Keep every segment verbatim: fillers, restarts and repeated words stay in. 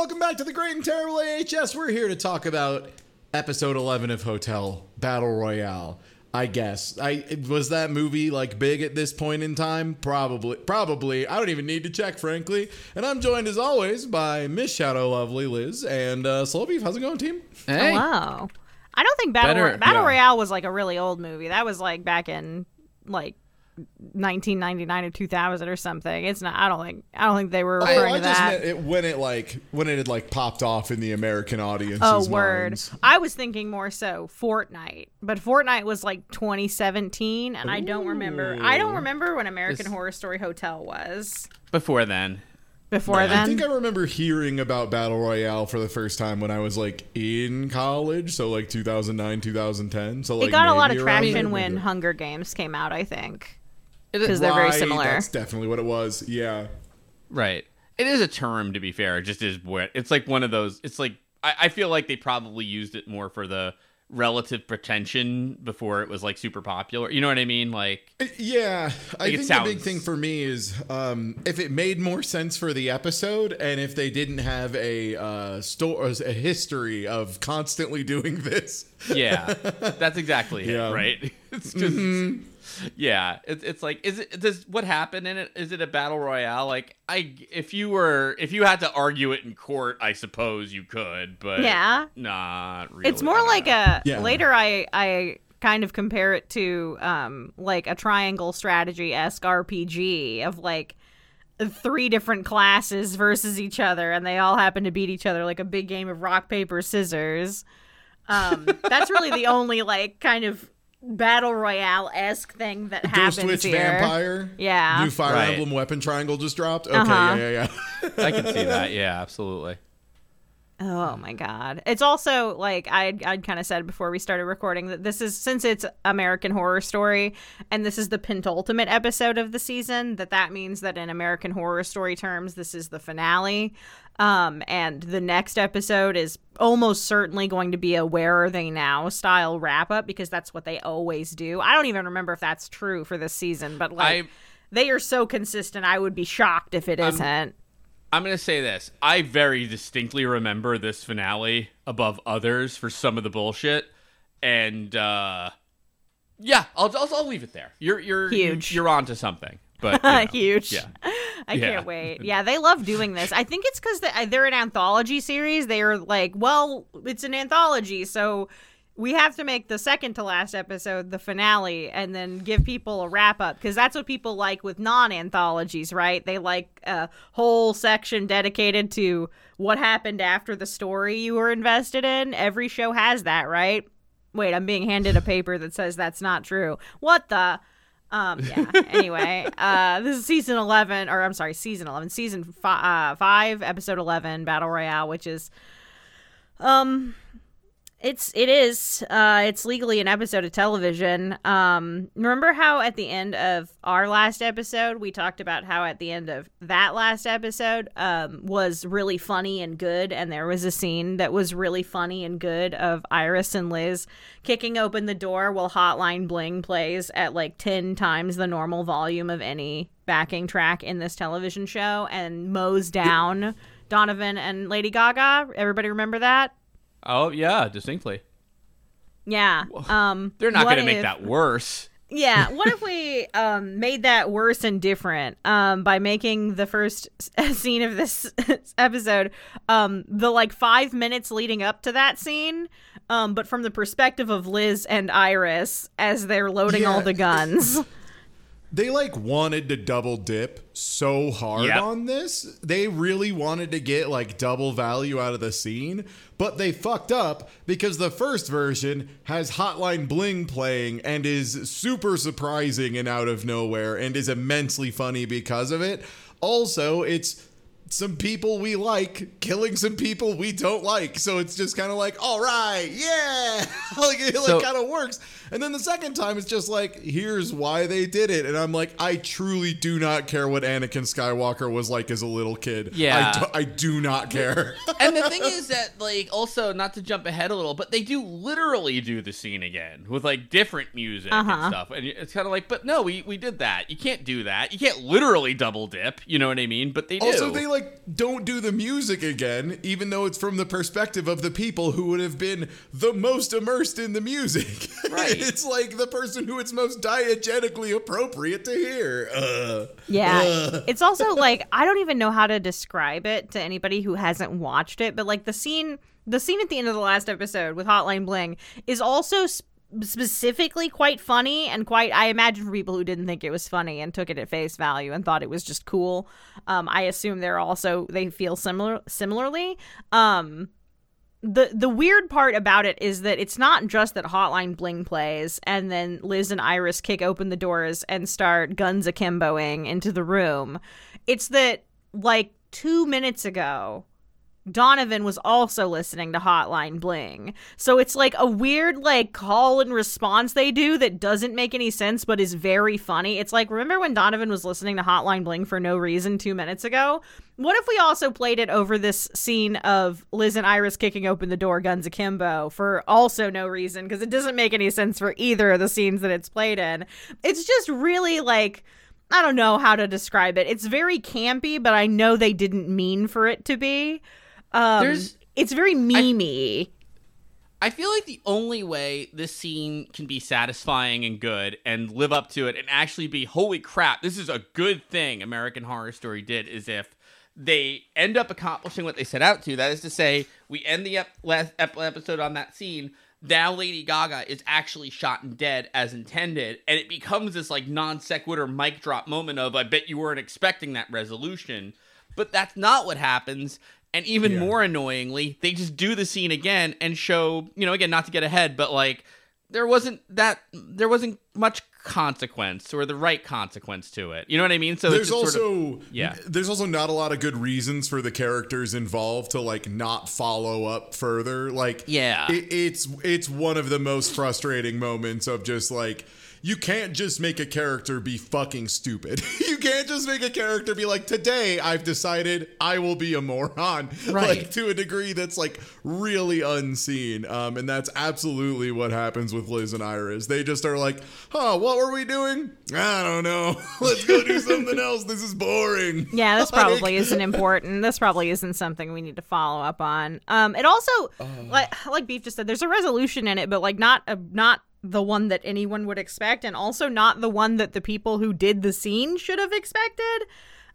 welcome back to the Great and Terrible A H S. We're here to talk about episode eleven of Hotel Battle Royale. I guess. I was that movie like big at this point in time? Probably. Probably. I don't even need to check, frankly. And I'm joined as always by Miss Shadow Lovely Liz and uh, Slow Beef. How's it going, team? Hey. Hello. I don't think Battle Better, Ro- Battle yeah. Royale was like a really old movie. That was like back in like nineteen ninety-nine or two thousand or something. It's not. I don't think. I don't think they were referring oh, I to just that. meant it when it like when it had like popped off in the American audience's Oh, word. minds. I was thinking more so Fortnite, but Fortnite was like twenty seventeen, and I don't remember. I don't remember when American This- Horror Story Hotel was. Before then. Before I then, think I remember hearing about Battle Royale for the first time when I was like in college, so like two thousand nine, two thousand ten. So like it got a lot of maybe around traction there, when maybe. Hunger Games came out. I think It is, because they're very Right, similar. That's definitely what it was. Yeah. right. It is a term, to be fair. It just is what it's like one of those. It's like, I, I feel like they probably used it more for the relative pretension before it was like super popular. You know what I mean? Like, Yeah, I Like, it think the big sounds- thing for me is um, if it made more sense for the episode, and if they didn't have a uh, sto- a history of constantly doing this. yeah, that's exactly Yeah. it, right? It's just, yeah. It's it's like, is it does what happened in it? Is it a battle royale? Like, I if you were if you had to argue it in court, I suppose you could, but Yeah. not really. It's more like a Yeah. later I I kind of compare it to um like a triangle strategy-esque R P G of like three different classes versus each other, and they all happen to beat each other, like a big game of rock paper scissors. Um that's really the only like kind of battle royale-esque thing that Dual happens Switch here. Vampire. Yeah. New Fire Right. Emblem weapon triangle just dropped. Okay, Uh-huh. yeah, yeah, yeah. I can see that. Yeah, absolutely. Oh my god. It's also like I'd, I'd kind of said before we started recording that this is, since it's American Horror Story and this is the penultimate episode of the season, that that means that in American Horror Story terms this is the finale. Um, and the next episode is almost certainly going to be a Where Are They Now style wrap up, because that's what they always do. I don't even remember if that's true for this season, but like I- they are so consistent. I would be shocked if it isn't. I'm going to say this. I very distinctly remember this finale above others for some of the bullshit. And, uh, yeah, I'll, I'll, I'll leave it there. You're, you're, Huge. You're onto something. But, you know, Huge. Yeah. I Yeah. can't wait. Yeah, they love doing this. I think it's because they're an anthology series. They are like, well, it's an anthology, so we have to make the second to last episode the finale and then give people a wrap up, because that's what people like with non-anthologies, right? They like a whole section dedicated to what happened after the story you were invested in. Every show has that, right? Wait, I'm being handed a paper that says that's not true. What the... Um, yeah, anyway, uh, this is season eleven, or I'm sorry, season eleven, season fi- uh, five, episode eleven, Battle Royale, which is, um, it's, it is, uh, it's legally an episode of television. Um, remember how at the end of our last episode, we talked about how at the end of that last episode, um, was really funny and good, and there was a scene that was really funny and good of Iris and Liz kicking open the door while Hotline Bling plays at like ten times the normal volume of any backing track in this television show and mows down Donovan and Lady Gaga. Everybody remember that? Oh, yeah, distinctly. Yeah. Um, They're not what going to make if- that worse. Yeah. What if we um, made that worse and different um, by making the first s- scene of this episode um, the like five minutes leading up to that scene, um, but from the perspective of Liz and Iris as they're loading Yeah. all the guns. They like wanted to double dip so hard Yep. on this. They really wanted to get like double value out of the scene, but they fucked up because the first version has Hotline Bling playing and is super surprising and out of nowhere and is immensely funny because of it. Also, it's some people we like killing some people we don't like, so it's just kind of like, all right, yeah. like it So- like kind of works. And then the second time it's just like, here's why they did it. And I'm like, I truly do not care what Anakin Skywalker was like as a little kid. Yeah. I do, I do not care. And the thing is that, like, also, not to jump ahead a little, but they do literally do the scene again with, like, different music Uh-huh. and stuff. And it's kind of like, but no, we, we did that. You can't do that. You can't literally double dip. You know what I mean? But they do. Also, they like like, don't do the music again, even though it's from the perspective of the people who would have been the most immersed in the music. Right. It's like the person who it's most diegetically appropriate to hear. Uh, Yeah. uh. It's also like, I don't even know how to describe it to anybody who hasn't watched it, but like the scene, the scene at the end of the last episode with Hotline Bling is also sp- specifically quite funny and quite, I imagine, for people who didn't think it was funny and took it at face value and thought it was just cool. Um, I assume they're also, they feel similar, similarly. Um, The the weird part about it is that it's not just that Hotline Bling plays and then Liz and Iris kick open the doors and start guns akimboing into the room. It's that, like, two minutes ago, Donovan was also listening to Hotline Bling. So it's like a weird, like, call and response they do that doesn't make any sense but is very funny. It's like, remember when Donovan was listening to Hotline Bling for no reason two minutes ago? What if we also played it over this scene of Liz and Iris kicking open the door, guns akimbo, for also no reason, because it doesn't make any sense for either of the scenes that it's played in. It's just really, like, I don't know how to describe it. It's very campy, but I know they didn't mean for it to be. Um, There's, it's very memey. I feel like the only way this scene can be satisfying and good and live up to it and actually be, holy crap, this is a good thing American Horror Story did, is if they end up accomplishing what they set out to. That is to say, we end the ep- last ep- episode on that scene. Now Lady Gaga is actually shot and dead as intended, and it becomes this like non sequitur mic drop moment of, I bet you weren't expecting that resolution. But that's not what happens. And even Yeah. more annoyingly, they just do the scene again and show, you know, again, not to get ahead, but like there wasn't that, there wasn't much consequence or the right consequence to it. You know what I mean? So there's it's just also sort of, yeah. there's also not a lot of good reasons for the characters involved to like not follow up further. Like, Yeah. it, it's it's one of the most frustrating moments of just like, you can't just make a character be fucking stupid. You can't just make a character be like, today I've decided I will be a moron. Right. Like, to a degree that's like really unseen. Um, and that's absolutely what happens with Liz and Iris. They just are like, huh, what were we doing? I don't know. Let's go do something else. This is boring. Yeah, this Like- probably isn't important. This probably isn't something we need to follow up on. Um, it also, like like Beef just said, there's a resolution in it, but like not a, not the one that anyone would expect, and also not the one that the people who did the scene should have expected,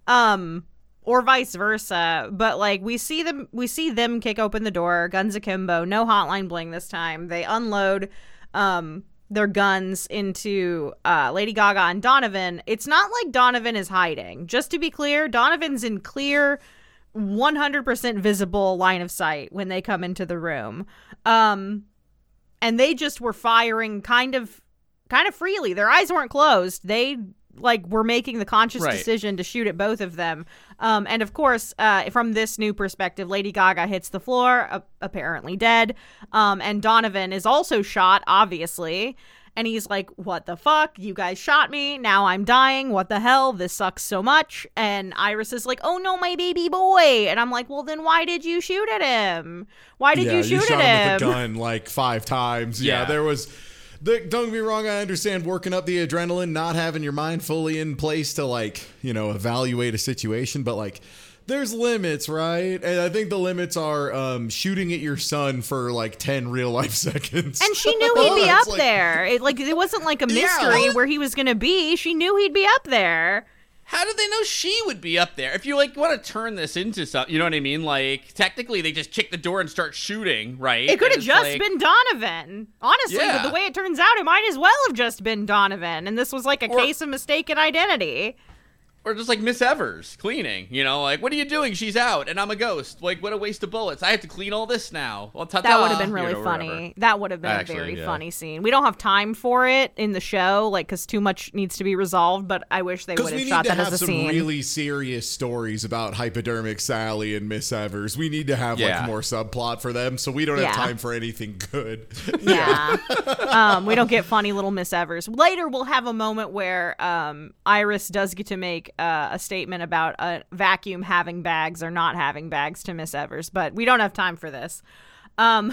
um, or vice versa. But like we see them, we see them kick open the door, guns akimbo, no Hotline Bling this time. They unload, um. their guns into uh, Lady Gaga and Donovan. It's not like Donovan is hiding. Just to be clear, Donovan's in clear, one hundred percent visible line of sight when they come into the room. Um, and they just were firing kind of kind of freely. Their eyes weren't closed. They like were making the conscious Right. decision to shoot at both of them. Um, and of course, uh, from this new perspective, Lady Gaga hits the floor, uh, apparently dead. Um, and Donovan is also shot, obviously. And he's like, what the fuck? You guys shot me. Now I'm dying. What the hell? This sucks so much. And Iris is like, oh no, my baby boy. And I'm like, well, then why did you shoot at him? Why did yeah, you shoot shot at him him? with a gun like five times. Yeah, Yeah. there was. The, don't get me wrong, I understand working up the adrenaline, not having your mind fully in place to like, you know, evaluate a situation, but like, there's limits, right? And I think the limits are um, shooting at your son for like ten real life seconds. And she knew he'd be It's up like- there. It, like it wasn't like a Yeah. mystery where he was gonna be. She knew he'd be up there. How did they know she would be up there? If you like want to turn this into something, you know what I mean? Like technically, they just kick the door and start shooting, right? It could And have it's just like- been Donovan. Honestly, Yeah. but the way it turns out, it might as well have just been Donovan. And this was like a Or- case of mistaken identity. Or just like Miss Evers cleaning, you know, like, what are you doing? She's out and I'm a ghost. Like, what a waste of bullets. I have to clean all this now. Well, ta-ta, That would have been you really know, funny. whatever. That would have been Actually, a very yeah. funny scene. We don't have time for it in the show, like, because too much needs to be resolved, but I wish they would Because have we need shot to that have as a some scene. really serious stories about Hypodermic Sally and Miss Evers. We need to have Yeah. like more subplot for them, so we don't Yeah. have time for anything good. Yeah. um, we don't get funny little Miss Evers. Later, we'll have a moment where um, Iris does get to make uh, a statement about a vacuum having bags or not having bags to Miss Evers, but we don't have time for this. Um,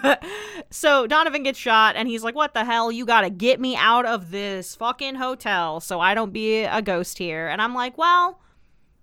so Donovan gets shot, and he's like, what the hell? You gotta get me out of this fucking hotel so I don't be a ghost here. And I'm like, well,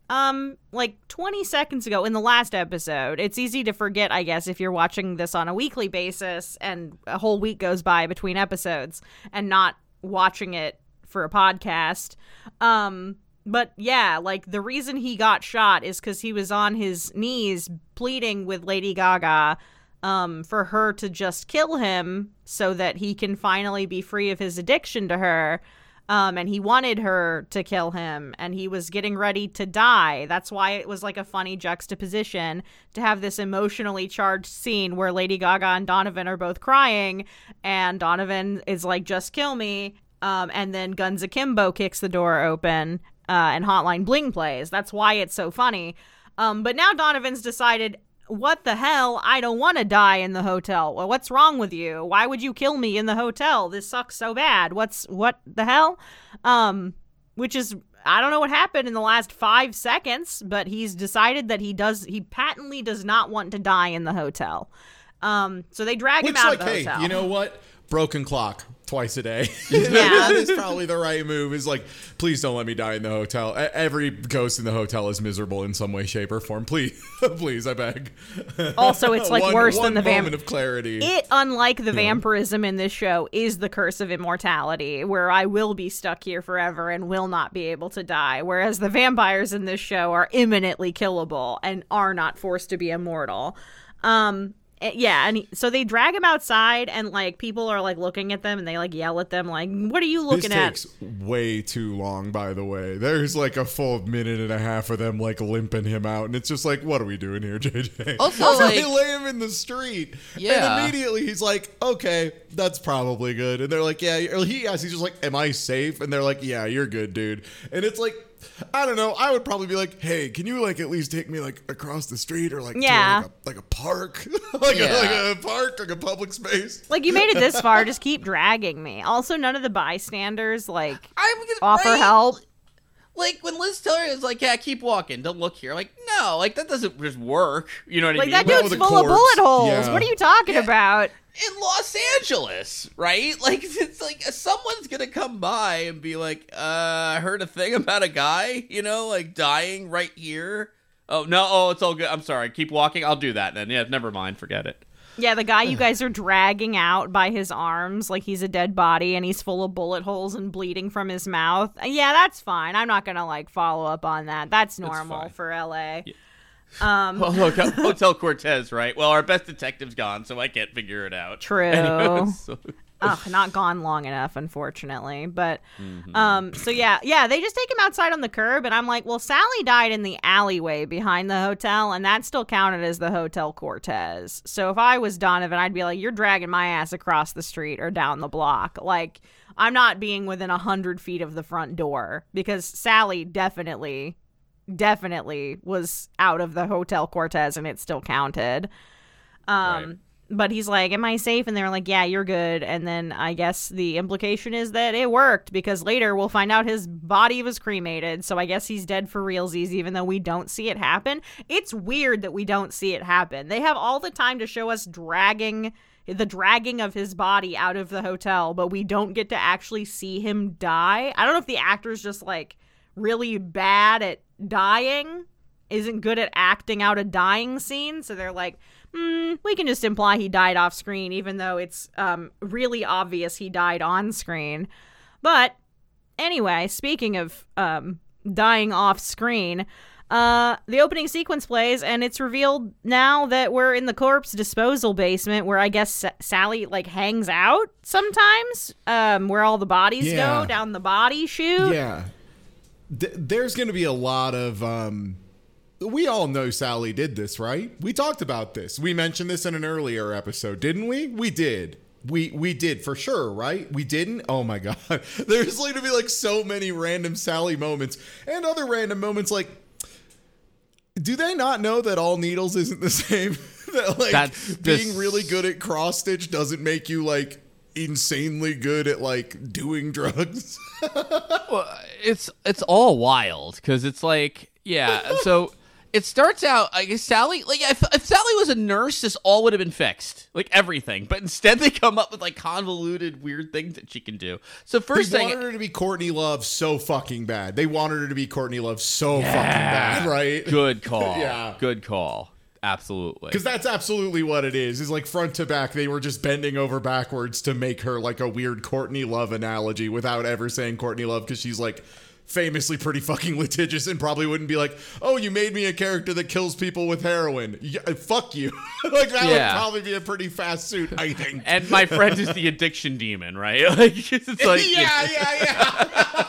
Um, like twenty seconds ago in the last episode. It's easy to forget, I guess, if you're watching this on a weekly basis and a whole week goes by between episodes and not watching it for a podcast. Um, but yeah, like the reason he got shot is because he was on his knees pleading with Lady Gaga um, for her to just kill him so that he can finally be free of his addiction to her. Um, and he wanted her to kill him, and he was getting ready to die. That's why it was like a funny juxtaposition to have this emotionally charged scene where Lady Gaga and Donovan are both crying, and Donovan is like, just kill me. Um, and then Guns Akimbo kicks the door open, uh, and Hotline Bling plays. That's why it's so funny. Um, but now Donovan's decided, what the hell? I don't want to die in the hotel. Well, what's wrong with you? Why would you kill me in the hotel? This sucks so bad. What's what the hell? Um, which is, I don't know what happened in the last five seconds, but he's decided that he does, he patently does not want to die in the hotel. Um, so they drag Which, him out like, of the hey, hotel. you know what? Broken clock. Twice a day. Yeah. That is probably the right move. Is like, please don't let me die in the hotel. E- Every ghost in the hotel is miserable in some way, shape, or form. Please, please, I beg. Also, it's like one, worse one than the moment vamp. of clarity. It, unlike the vampirism in this show, is the curse of immortality, where I will be stuck here forever and will not be able to die. Whereas the vampires in this show are imminently killable and are not forced to be immortal. Um, yeah, and he, so they drag him outside, and like people are like looking at them, and they like yell at them, like, "What are you looking this at?" takes way too long, by the way. There's like a full minute and a half of them like limping him out, and it's just like, what are we doing here, J J? Also, So like- they lay him in the street, Yeah. and immediately he's like, okay, that's probably good. And they're like, yeah. Or he asks, he's just like, am I safe? And they're like, yeah, you're good, dude. And it's like, I don't know. I would probably be like, "Hey, can you like at least take me like across the street or like Yeah. to, like, a, like a park, like, Yeah. a, like a park, like a public space." Like, you made it this far, just keep dragging me. Also, none of the bystanders like I'm gonna offer like, help. Like when Liz Taylor is like, "Yeah, keep walking. Don't look here." Like, no, like that doesn't just work. You know what Like, I mean? that Well, dude's with a full of corpse, bullet holes. yeah. What are you talking Yeah. about? In Los Angeles, right? Like it's like someone's gonna come by and be like, uh, I heard a thing about a guy, you know, like dying right here. Oh no, oh it's all good. I'm sorry. Keep walking. I'll do that then. Yeah, never mind. Forget it. Yeah, the guy you guys are dragging out by his arms like he's a dead body and he's full of bullet holes and bleeding from his mouth. Yeah, that's fine. I'm not gonna like follow up on that. That's normal fine. for L A. Yeah. Um, Well, look, Hotel Cortez, right? Well, our best detective's gone, so I can't figure it out. True. Anyway, so- Ugh, not gone long enough, unfortunately. But, um, so yeah, yeah, they just take him outside on the curb, and I'm like, well, Sally died in the alleyway behind the hotel, and that still counted as the Hotel Cortez. So if I was Donovan, I'd be like, you're dragging my ass across the street or down the block. Like, I'm not being within a hundred feet of the front door, because Sally definitely, definitely was out of the Hotel Cortez, and it still counted. Um. Right. But he's like, am I safe? And they're like, yeah, you're good. And then I guess the implication is that it worked, because later we'll find out his body was cremated. So I guess he's dead for realsies, even though we don't see it happen. It's weird that we don't see it happen. They have all the time to show us dragging the dragging of his body out of the hotel, but we don't get to actually see him die. I don't know if the actor's just like really bad at dying, isn't good at acting out a dying scene. So they're like, Mm, we can just imply he died off screen, even though it's um, really obvious he died on screen. But anyway, speaking of um, dying off screen, uh, the opening sequence plays, and it's revealed now that we're in the corpse disposal basement, where I guess S- Sally like hangs out sometimes, um, where all the bodies Yeah. go down the body chute. Yeah. Th- there's going to be a lot of. Um, we all know Sally did this, right? We talked about this. We mentioned this in an earlier episode, didn't we? We did. We we did for sure, right? We didn't? Oh my God. There's going to be like so many random Sally moments and other random moments like, do they not know that all needles isn't the same? That like That's being this- really good at cross stitch doesn't make you like insanely good at like doing drugs. Well, it's it's all wild because it's like, yeah. So it starts out, I guess Sally, like, if, if Sally was a nurse, this all would have been fixed. Like, everything. But instead, they come up with, like, convoluted, weird things that she can do. So, first they thing. wanted her to be Courtney Love so fucking bad. They wanted her to be Courtney Love so Yeah. fucking bad, right? Good call. Yeah. Good call. Absolutely. Because that's absolutely what it is. Is like front to back, they were just bending over backwards to make her like a weird Courtney Love analogy without ever saying Courtney Love, because she's like famously pretty fucking litigious and probably wouldn't be like, oh, you made me a character that kills people with heroin. Yeah, fuck you. Like that Yeah. would probably be a pretty fast suit, I think. And my friend is the addiction demon, right? Like, it's like, yeah, yeah, yeah.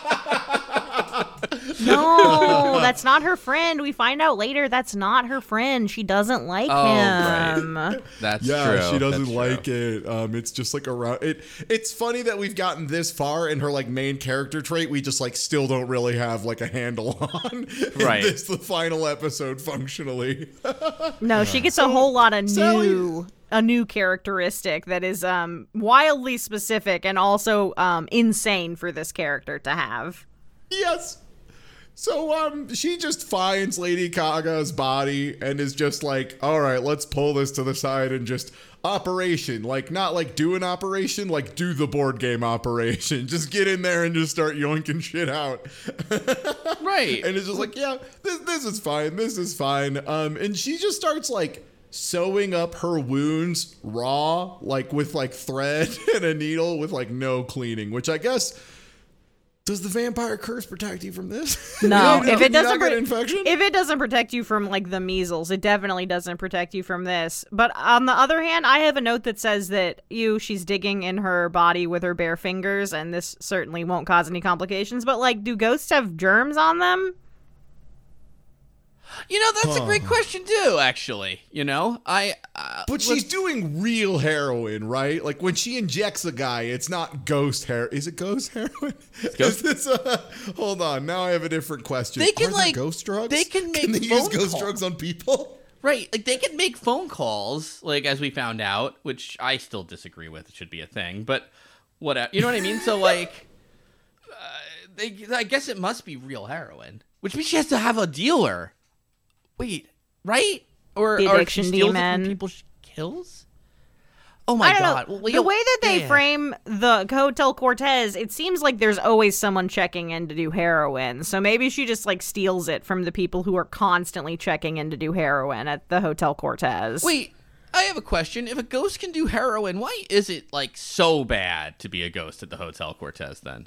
No, that's not her friend. We find out later that's not her friend. She doesn't like Oh, him. That's Yeah, true. she doesn't That's like true. it. Um, it's just like around it. It's funny that we've gotten this far, and her like main character trait we just like still don't really have like a handle on. Right. In this the final episode functionally. No, she gets a whole lot of Sally- new a new characteristic that is um wildly specific and also um insane for this character to have. Yes. So um, she just finds Lady Gaga's body and is just like, all right, let's pull this to the side and just operation, like not like do an operation, like do the board game operation. Just get in there and just start yoinking shit out. Right. And it's just like, yeah, this this is fine. This is fine. Um, and she just starts like sewing up her wounds raw, like with like thread and a needle with like no cleaning, which I guess. Does the vampire curse protect you from this? No, You know, if it can you not doesn't get pro- infection? if it doesn't protect you from like the measles, it definitely doesn't protect you from this. But on the other hand, I have a note that says that you she's digging in her body with her bare fingers, and this certainly won't cause any complications. But like, do ghosts have germs on them? You know, that's a great question, too, actually. You know, I. Uh, But she's doing real heroin, right? Like when she injects a guy, it's not ghost hair. Is it ghost heroin? Is this a, hold on, now I have a different question. They can, Are there like- ghost drugs? they can make Can they use phone ghost calls. drugs on people? Right, like they can make phone calls, like as we found out, which I still disagree with. It should be a thing, but whatever. You know what I mean? So like, uh, they, I guess it must be real heroin, which means she has to have a dealer. Wait, right? Or The or addiction she steals it demon. from people she kills. Oh my I don't god! know. Well, the you- way that they yeah. frame the Hotel Cortez, it seems like there's always someone checking in to do heroin. So maybe she just like steals it from the people who are constantly checking in to do heroin at the Hotel Cortez. Wait, I have a question. If a ghost can do heroin, why is it like so bad to be a ghost at the Hotel Cortez then?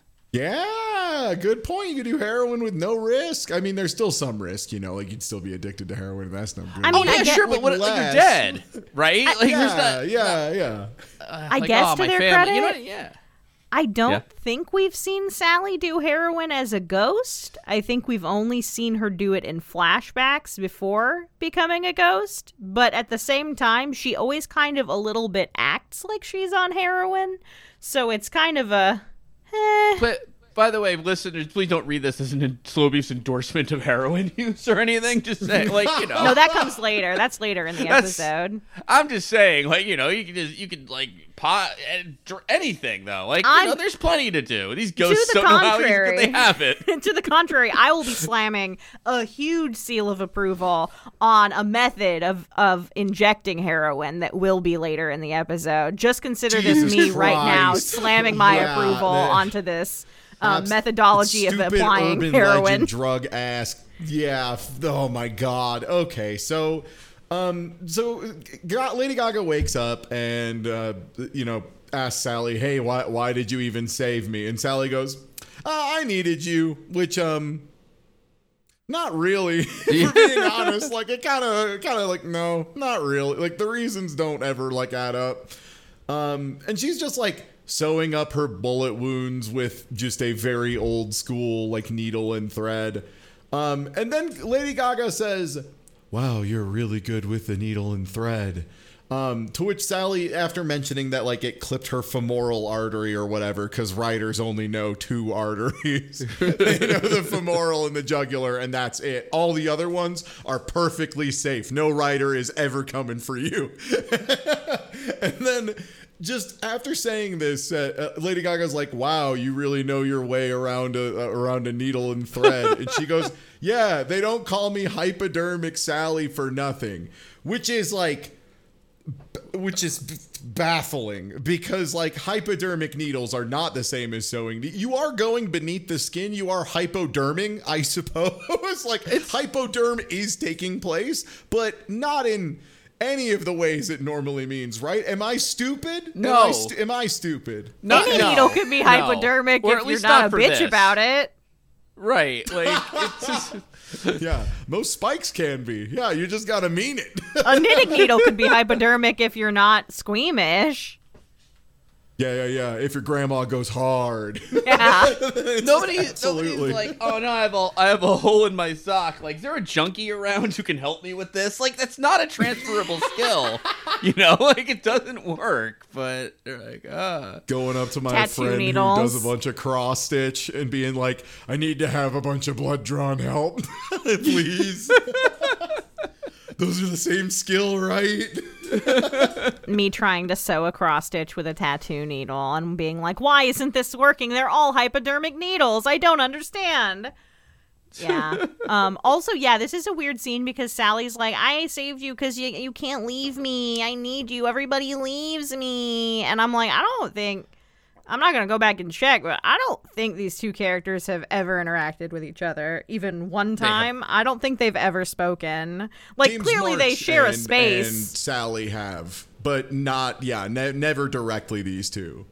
Yeah, good point. You could do heroin with no risk. I mean, there's still some risk, you know, like you'd still be addicted to heroin. That's no good. I Oh mean, yeah, I get- sure, but what? Like, less. you're dead, right? Like there's yeah, not. yeah, yeah. uh, I like, guess oh, to my their family. You know credit- what? Yeah. I don't Yeah. think we've seen Sally do heroin as a ghost. I think we've only seen her do it in flashbacks before becoming a ghost. But at the same time, she always kind of a little bit acts like she's on heroin. So it's kind of a... eh. But by the way, listeners, please don't read this as an Slowbeef's endorsement of heroin use or anything. Just say, like, you know. No, that comes later. That's later in the That's- episode. I'm just saying, like, you know, you can just, you can like pot and dr- anything though. Like, you I'm- know, there's plenty to do. These ghosts the don't know how contrary. they have it. To the contrary, I will be slamming a huge seal of approval on a method of, of injecting heroin that will be later in the episode. Just consider Jesus this me right now Christ. slamming my Yeah, approval that- onto this um, Abs- methodology of stupid applying urban heroin. legend drug ass. Yeah. f- Oh my god. Okay. So, um, so Ga- Lady Gaga wakes up and uh, you know asks Sally, "Hey, why why did you even save me?" And Sally goes, uh, "I needed you," which um. Not really, for being honest. Like it kind of, kind of like no, not really. Like the reasons don't ever like add up. Um, and she's just like sewing up her bullet wounds with just a very old school like needle and thread. Um, and then Lady Gaga says, "Wow, you're really good with the needle and thread." Um, to which Sally, after mentioning that like it clipped her femoral artery or whatever, because writers only know two arteries. They know the femoral and the jugular, and that's it. All the other ones are perfectly safe. No writer is ever coming for you. And then just after saying this, uh, uh, Lady Gaga's like, wow, you really know your way around a, uh, around a needle and thread. And she goes, yeah, they don't call me Hypodermic Sally for nothing, which is like, which is b- baffling because like hypodermic needles are not the same as sewing. You are going beneath the skin. You are hypoderming, I suppose. Like it's, hypoderm is taking place, but not in any of the ways it normally means, right? Am I stupid? No. Am I, stu- am I stupid? No, Any no, needle could be no. hypodermic Or if at you're least not, not a for bitch this. about it. Right. Like, it's just... Yeah, most spikes can be. Yeah, you just gotta mean it. A knitting needle could be hypodermic if you're not squeamish. Yeah, yeah, yeah. If your grandma goes hard. Yeah. Nobody, Absolutely. nobody's like, oh no, I have a, I have a hole in my sock. Like, is there a junkie around who can help me with this? Like, that's not a transferable skill. You know, like it doesn't work. But they're like, ah. Going up to my Tattoo friend needles. who does a bunch of cross stitch and being like, I need to have a bunch of blood drawn help. Please. Those are the same skill, right? Me trying to sew a cross stitch with a tattoo needle and being like, why isn't this working? They're all hypodermic needles. I don't understand. Yeah. Um, also, yeah, this is a weird scene because Sally's like, I saved you because you, you can't leave me. I need you. Everybody leaves me. And I'm like, I don't think, I'm not going to go back and check, but I don't think these two characters have ever interacted with each other, even one time. I don't think they've ever spoken. Like, James clearly they March share a and- space. And Sally have, but not, yeah, ne- never directly these two.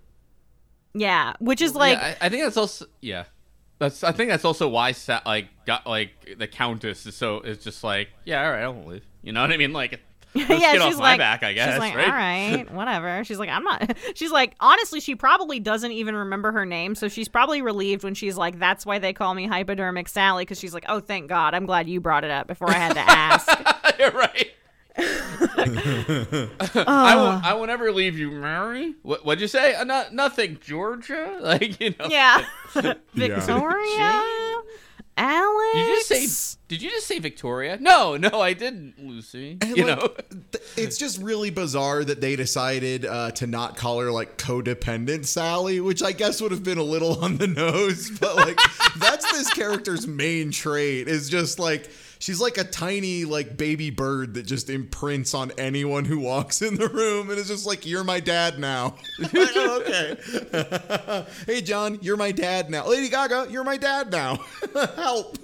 Yeah, which is like, yeah, I, I think that's also yeah. That's I think that's also why Sa- like got like the Countess is so is just like yeah all right I won't leave. You know what I mean? Like. Let's yeah, get she's off like, my back, I guess, she's like, right? all right, whatever. She's like, I'm not. She's like, honestly, she probably doesn't even remember her name, so she's probably relieved when she's like, that's why they call me Hypodermic Sally, because she's like, oh, thank God, I'm glad you brought it up before I had to ask. You're right. I won't. I won't ever leave you, Mary. What? What'd you say? Uh, not nothing, Georgia. Like you know. Yeah, Victoria, Alex. Did you just say? Did you just say Victoria? No, no, I didn't, Lucy. And, you like, know. th- it's just really bizarre that they decided uh, to not call her like codependent Sally, which I guess would have been a little on the nose, but like that's this character's main trait is just like she's like a tiny like baby bird that just imprints on anyone who walks in the room and is just like, you're my dad now. Like, oh, okay. Hey John, you're my dad now. Lady Gaga, you're my dad now. Help.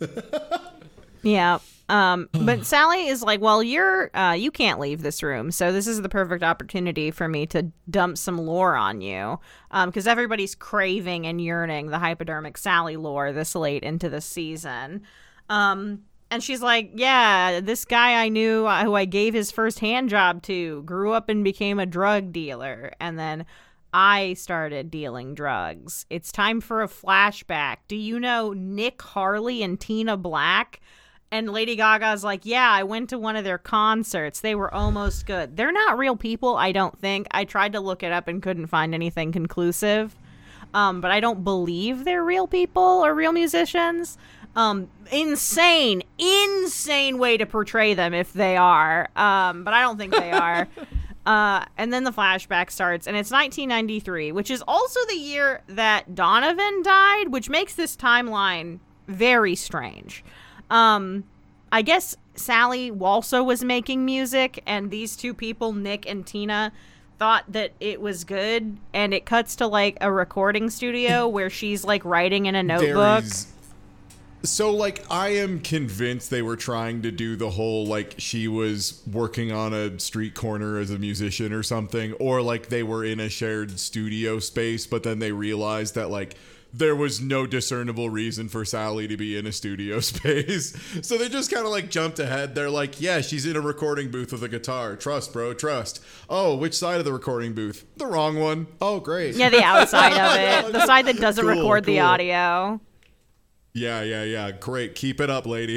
Yeah. Um, but Sally is like, well, you're, uh, you can't leave this room. So this is the perfect opportunity for me to dump some lore on you. Um, cause everybody's craving and yearning the hypodermic Sally lore this late into the season. Um, and she's like, yeah, this guy I knew uh, who I gave his first hand job to grew up and became a drug dealer. And then I started dealing drugs. It's time for a flashback. Do you know Nick Harley and Tina Black? And Lady Gaga's like, yeah, I went to one of their concerts. They were almost good. They're not real people, I don't think. I tried to look it up and couldn't find anything conclusive. Um, but I don't believe they're real people or real musicians. Um, insane, insane way to portray them if they are. Um, but I don't think they are. Uh, and then the flashback starts, and it's nineteen ninety-three, which is also the year that Donovan died, which makes this timeline very strange. Um, I guess Sally also was making music, and these two people, Nick and Tina, thought that it was good, and it cuts to, like, a recording studio where she's, like, writing in a notebook. There's... So, like, I am convinced they were trying to do the whole, like, she was working on a street corner as a musician or something, or, like, they were in a shared studio space, but then they realized that, like, there was no discernible reason for Sally to be in a studio space. So they just kind of, like, jumped ahead. They're like, yeah, she's in a recording booth with a guitar. Trust, bro, trust. Oh, which side of the recording booth? The wrong one. Oh, great. Yeah, the outside of it. The side that doesn't Cool, record the cool. audio. Yeah, yeah, yeah. Great. Keep it up, lady.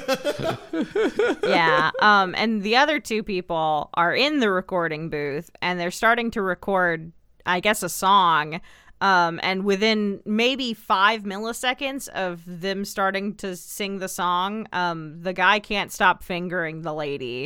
Yeah. Um, and the other two people are in the recording booth, and they're starting to record, I guess, a song. Um, and within maybe five milliseconds of them starting to sing the song, um, the guy can't stop fingering the lady.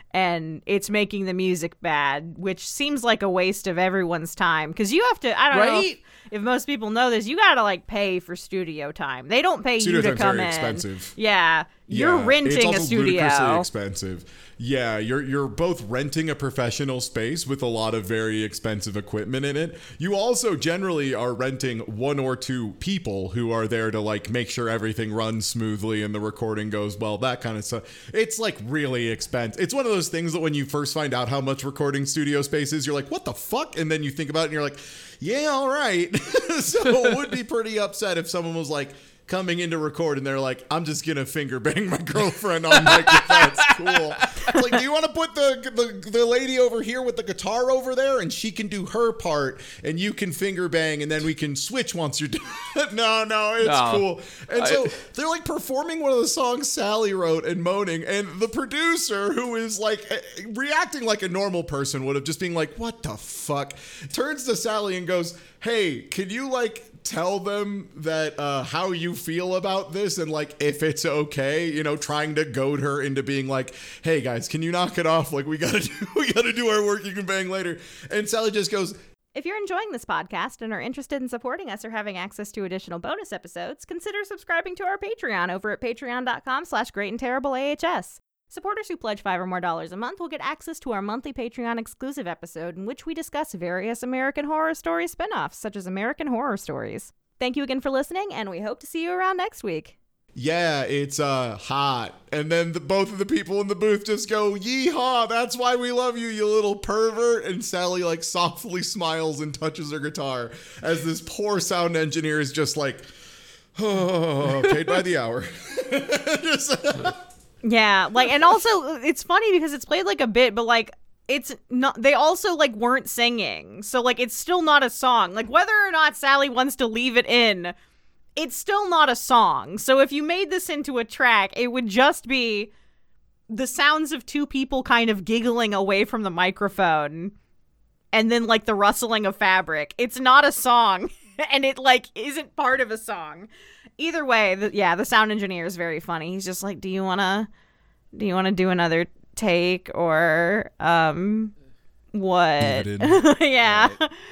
and it's making the music bad, which seems like a waste of everyone's time. Because you have to, I don't Right? know if, if most people know this, you got to like pay for studio time. They don't pay Studio you to time's come very in. expensive. Yeah. You're Yeah, it's renting also a studio. ludicrously expensive. Yeah, you're you're both renting a professional space with a lot of very expensive equipment in it. You also generally are renting one or two people who are there to like make sure everything runs smoothly and the recording goes well, that kind of stuff. It's like really expensive. It's one of those things that when you first find out how much recording studio space is, you're like, what the fuck? And then you think about it and you're like, yeah, all right. So it would be pretty upset if someone was like, coming in to record and they're like, I'm just gonna finger bang my girlfriend on microphone. That's cool. It's like, do you want to put the, the the lady over here with the guitar over there and she can do her part and you can finger bang and then we can switch once you're done? no, no, it's No. cool. And so I- they're like performing one of the songs Sally wrote and moaning, and the producer, who is like eh, reacting like a normal person would have, just being like, what the fuck, turns to Sally and goes, hey, can you like tell them that uh how you feel about this and like if it's okay, you know, trying to goad her into being like, hey guys, can you knock it off, like we gotta do we gotta do our work, you can bang later. And Sally just goes, If you're enjoying this podcast and are interested in supporting us or having access to additional bonus episodes, consider subscribing to our Patreon over at patreon.com slash great and terrible AHS. Supporters who pledge five or more dollars a month will get access to our monthly Patreon exclusive episode in which we discuss various American Horror Story spin-offs, such as American Horror Stories. Thank you again for listening, and we hope to see you around next week. yeah, it's uh hot. And then the, both of the people in the booth just go, yeehaw, that's why we love you, you little pervert. And Sally like softly smiles and touches her guitar as this poor sound engineer is just like, oh, paid by the hour. Just, Yeah, like, and also, it's funny because it's played like a bit, but like, it's not, they also like weren't singing. So like, it's still not a song. Like, whether or not Sally wants to leave it in, it's still not a song. So if you made this into a track, it would just be the sounds of two people kind of giggling away from the microphone and then like the rustling of fabric. It's not a song and it like isn't part of a song. Either way, the, yeah, the sound engineer is very funny. He's just like, do you want to do you want to do another take or um what? Yeah.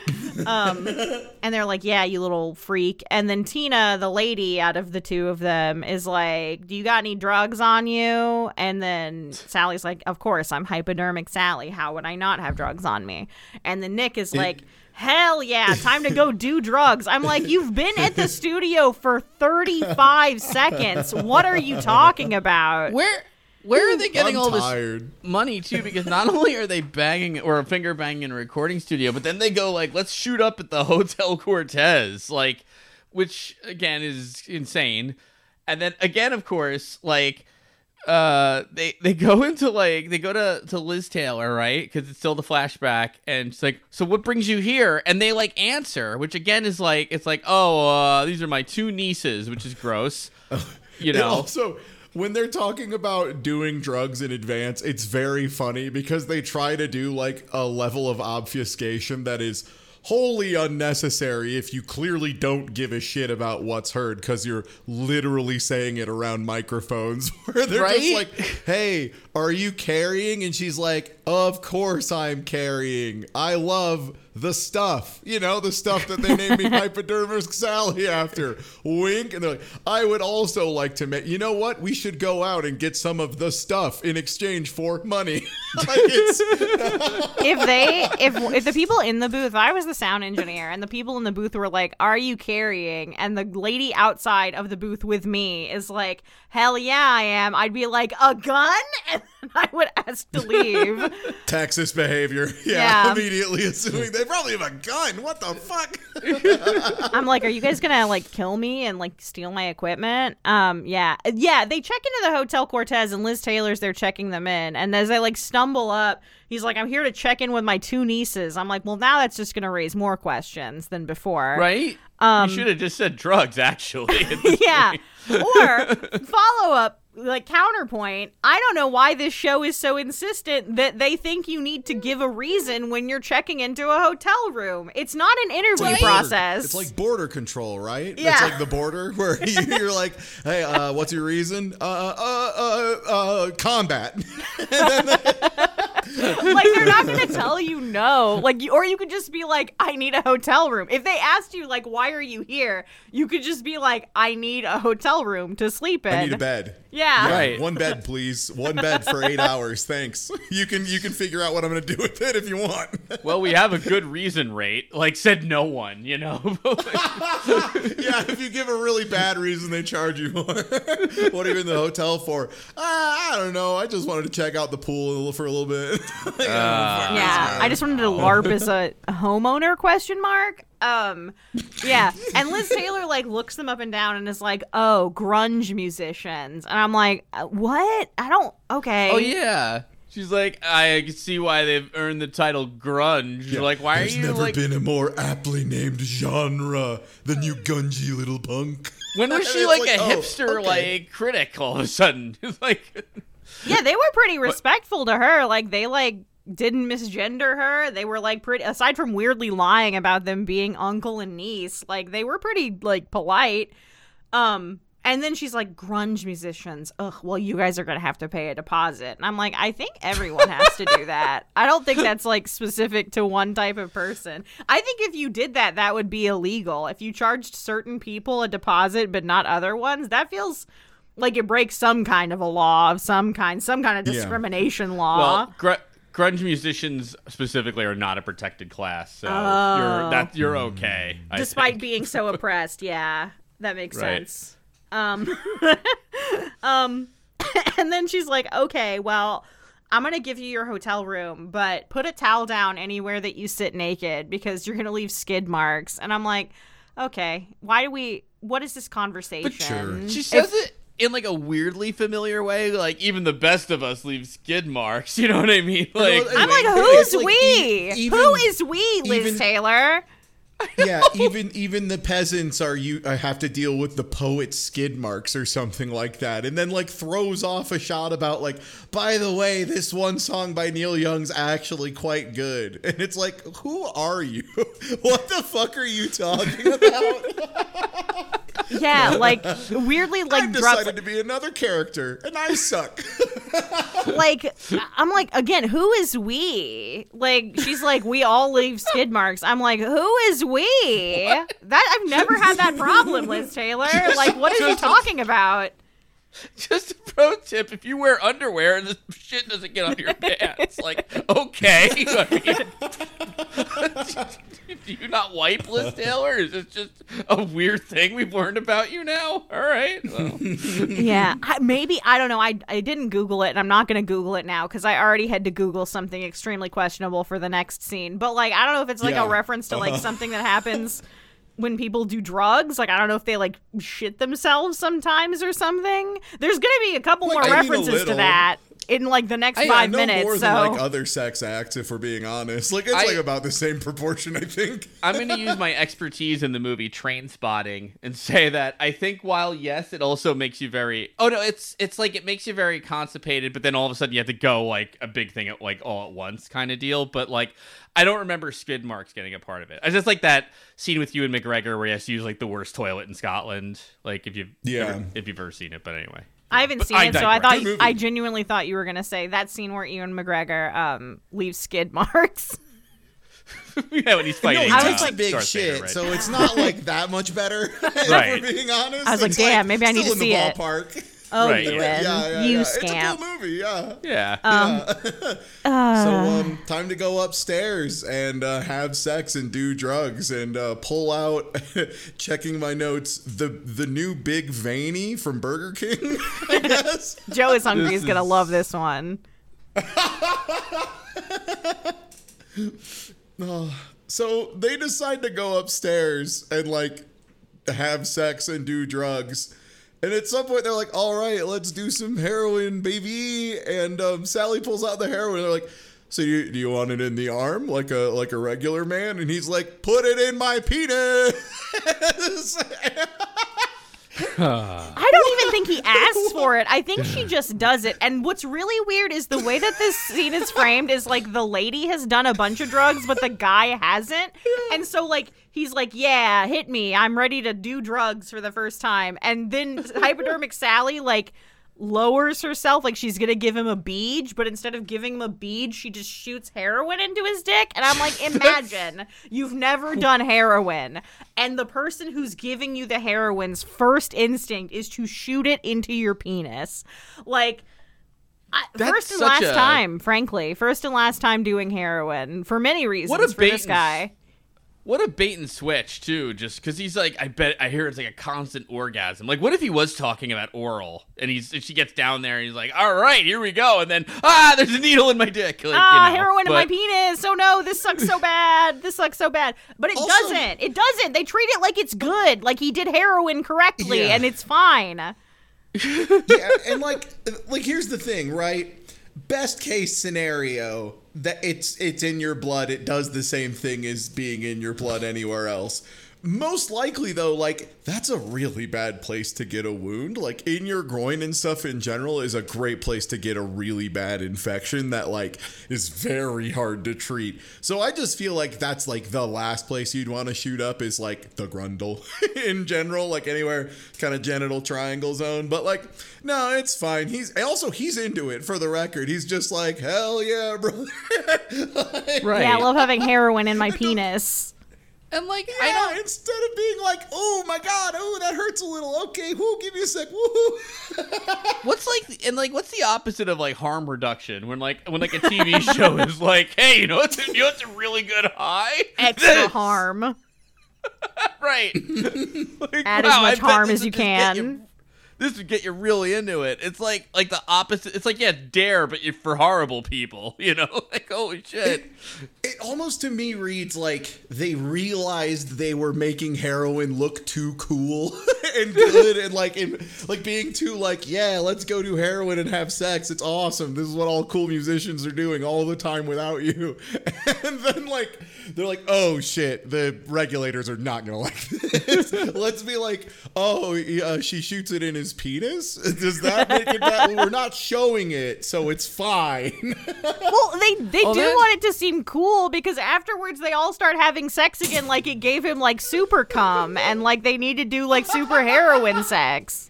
um and they're like, yeah, you little freak. And then Tina, the lady out of the two of them, is like, do you got any drugs on you? And then Sally's like, of course, I'm hypodermic Sally. How would I not have drugs on me? And then Nick is like, hell yeah, time to go do drugs. I'm like, you've been at the studio for thirty-five seconds. What are you talking about? Where where are they getting I'm all tired. this money too? Because not only are they banging or finger banging in a recording studio, but then they go like, let's shoot up at the Hotel Cortez, like, which again is insane. And then again, of course, like, uh, they they go into like they go to to Liz Taylor, right? Because it's still the flashback, and it's like, so what brings you here? And they like answer, which again is like, it's like, oh, uh, these are my two nieces, which is gross, you And know. also, when they're talking about doing drugs in advance, it's very funny because they try to do like a level of obfuscation that is wholly unnecessary if you clearly don't give a shit about what's heard, because you're literally saying it around microphones where they're Right? just like, hey, are you carrying? And she's like, of course I'm carrying. I love the stuff, you know, the stuff that they named me Hypodermic Sally after. Wink. And they're like, I would also like to make, you know what? We should go out and get some of the stuff in exchange for money. Like it's, If they, if if the people in the booth, if I was the sound engineer and the people in the booth were like, are you carrying? And the lady outside of the booth with me is like, hell yeah, I am. I'd be like, a gun? And then I would ask to leave. Texas behavior. Yeah, Yeah. immediately assuming they probably have a gun. What the fuck? I'm like, are you guys gonna like kill me and like steal my equipment? Um, yeah, yeah. They check into the Hotel Cortez and Liz Taylor's there checking them in, and as they like stumble up, he's like, I'm here to check in with my two nieces. I'm like, well, now that's just gonna raise more questions than before, Right? Um, you should have just said drugs, actually. at this Yeah. point. Or follow up like counterpoint, I don't know why this show is so insistent that they think you need to give a reason when you're checking into a hotel room. It's not an interview It's like process. border- It's like border control, right? Yeah. It's like the border where you, you're like, hey, uh, what's your reason? Uh, uh, uh, uh, combat. Like, they're not going to tell you no. Like, you, or you could just be like, I need a hotel room. If they asked you, like, why are you here? You could just be like, I need a hotel room to sleep in. I need a bed. Yeah. Right. One bed, please. One bed for eight hours. Thanks. You can you can figure out what I'm going to do with it if you want. Well, we have a good reason rate. Like, said no one, you know? Yeah, if you give a really bad reason, they charge you more. What are you in the hotel for? Uh, I don't know. I just wanted to check out the pool for a little bit. Like, Uh, Yeah, I just wanted to LARP as a homeowner, question mark. Um, yeah, and Liz Taylor, like, looks them up and down and is like, oh, grunge musicians. And I'm like, uh, what? I don't, okay. Oh, yeah. She's like, I can see why they've earned the title grunge. Yeah. Like, why There's are you, never like... been a more aptly named genre than you gungy little punk. When was she, It's like, like, a oh, hipster, okay. like, critic all of a sudden? It's like... Yeah, they were pretty respectful to her. Like, they, like, didn't misgender her. They were, like, pretty, aside from weirdly lying about them being uncle and niece, like, they were pretty, like, polite. Um, and then she's like, grunge musicians. Ugh, well, you guys are going to have to pay a deposit. And I'm like, I think everyone has to do that. I don't think that's, like, specific to one type of person. I think if you did that, that would be illegal. If you charged certain people a deposit but not other ones, that feels... like it breaks some kind of a law of some kind, some kind of Yeah. discrimination law. Well, gr- grunge musicians specifically are not a protected class, so Oh. you're that you're okay. I Despite think. being so oppressed, yeah, that makes Right. sense. Um, um, and then she's like, "Okay, well, I'm gonna give you your hotel room, but put a towel down anywhere that you sit naked because you're gonna leave skid marks." And I'm like, "Okay, why do we? What is this conversation?" sure. She says it in like a weirdly familiar way, like even the best of us leave skid marks. You know what I mean? Like, know, I'm like, Anyway, "Who's it's like we? e- even- Who is we, Liz even- Taylor?" Yeah, even even the peasants are you I have to deal with the poet's skid marks or something like that, and then like throws off a shot about like, by the way, this one song by Neil Young's actually quite good, and it's like, who are you? What the fuck are you talking about? Yeah, like weirdly, like I've drops. decided to be another character, and I suck. Like, I'm like, again, who is we? Like, she's like, we all leave skid marks. I'm like, who is we? That I've never had that problem, Liz Taylor. Like, what are you talking about? just a pro tip: if you wear underwear and the shit doesn't get on your pants, like okay. I mean, do you not wipe, Liz Taylor? Is this just a weird thing we've learned about you now? All right. Well. Yeah, I, maybe I don't know. I I didn't Google it, and I'm not gonna Google it now because I already had to Google something extremely questionable for the next scene. But like, I don't know if it's like Yeah. a reference to like something that happens when people do drugs. Like, I don't know if they like shit themselves sometimes or something. There's gonna be a couple Like, more I mean, a references to little. that in like the next I, five I know minutes. more so than like other sex acts, if we're being honest. Like it's I- like about the same proportion, I think. I'm going to use my expertise in the movie Train Spotting and say that I think while yes, it also makes you very oh no, it's it's like it makes you very constipated, but then all of a sudden you have to go like a big thing at like all at once kind of deal. But like I don't remember skid marks getting a part of it. I just like that scene with Ewan McGregor where he has to use like the worst toilet in Scotland. Like if you've Yeah. ever, if you've ever seen it, but anyway. I haven't But seen I it, so I digress. thought Good movie. I genuinely thought you were gonna say that scene where Ewan McGregor um leaves skid marks. Yeah, when he's No, fighting. he I uh, was takes a big Darth shit, Vader, right? so it's not like that much better. If Right. we're being honest, I was like, It's damn, maybe I need still to in see the it. ballpark. Oh, Right, Ewan, yeah. Yeah, yeah, you yeah. scamp. It's a cool movie, yeah. Yeah. Um, So, um, time to go upstairs and uh, have sex and do drugs and uh, pull out. Checking my notes, the the new Big Veiny from Burger King. I guess. Joe is hungry. This He's gonna is- love this one. So they decide to go upstairs and like have sex and do drugs. And at some point they're like, all right, let's do some heroin, baby. And um, Sally pulls out the heroin. They're like, so do you, do you want it in the arm like a like a regular man? And he's like, put it in my penis. I don't even think he asks for it. I think she just does it. And what's really weird is the way that this scene is framed is like the lady has done a bunch of drugs, but the guy hasn't. And so like he's like, yeah, hit me. I'm ready to do drugs for the first time. And then Hypodermic Sally like lowers herself like she's gonna give him a bead, but instead of giving him a bead, she just shoots heroin into his dick. And I'm like, imagine you've never done heroin, and the person who's giving you the heroin's first instinct is to shoot it into your penis. Like, I, first and last a... time, frankly, first and last time doing heroin for many reasons. What a for this guy. What a bait and switch, too, just because he's like, I bet, I hear it's like a constant orgasm. Like, what if he was talking about oral, and he's, and she gets down there, and he's like, all right, here we go, and then, ah, there's a needle in my dick. Like, ah, you know, heroin but... in my penis. Oh, no, this sucks so bad. This sucks so bad. But it also... doesn't. It doesn't. They treat it like it's good, like he did heroin correctly, yeah. and it's fine. Yeah, and like, like, here's the thing, right? Best case scenario, that it's it's in your blood, it does the same thing as being in your blood anywhere else. Most likely, though, like, that's a really bad place to get a wound. Like, in your groin and stuff in general is a great place to get a really bad infection that, like, is very hard to treat. So I just feel like that's, like, the last place you'd want to shoot up is, like, the grundle in general. Like, anywhere kind of genital triangle zone. But, like, no, it's fine. He's also, he's into it, for the record. He's just like, hell yeah, brother. Like, right. Yeah, I love having heroin in my penis. And like, yeah, I don't. Instead of being like, oh my god, oh that hurts a little. Okay, whoo, give me a sec. Woo. What's like, and like, what's the opposite of like harm reduction? When like, when like a T V show is like, hey, you know what's, you know what's a really good high? Extra This. harm. Right. Like, Add wow, as much I bet harm this as you would just get can. This would get you really into it. It's like like the opposite. It's like, yeah, Dare, but for horrible people, you know? Like, holy shit. It, it almost to me reads like they realized they were making heroin look too cool and good and like in, like being too like, yeah, let's go do heroin and have sex. It's awesome. This is what all cool musicians are doing all the time without you. And then like they're like, oh shit, the regulators are not gonna like this. Let's be like, oh, uh, she shoots it in his penis? Does that make it bad? We're not showing it, so it's fine. Well, they they Oh, do that- want it to seem cool because afterwards they all start having sex again, like it gave him like super cum and like they need to do like super heroin sex.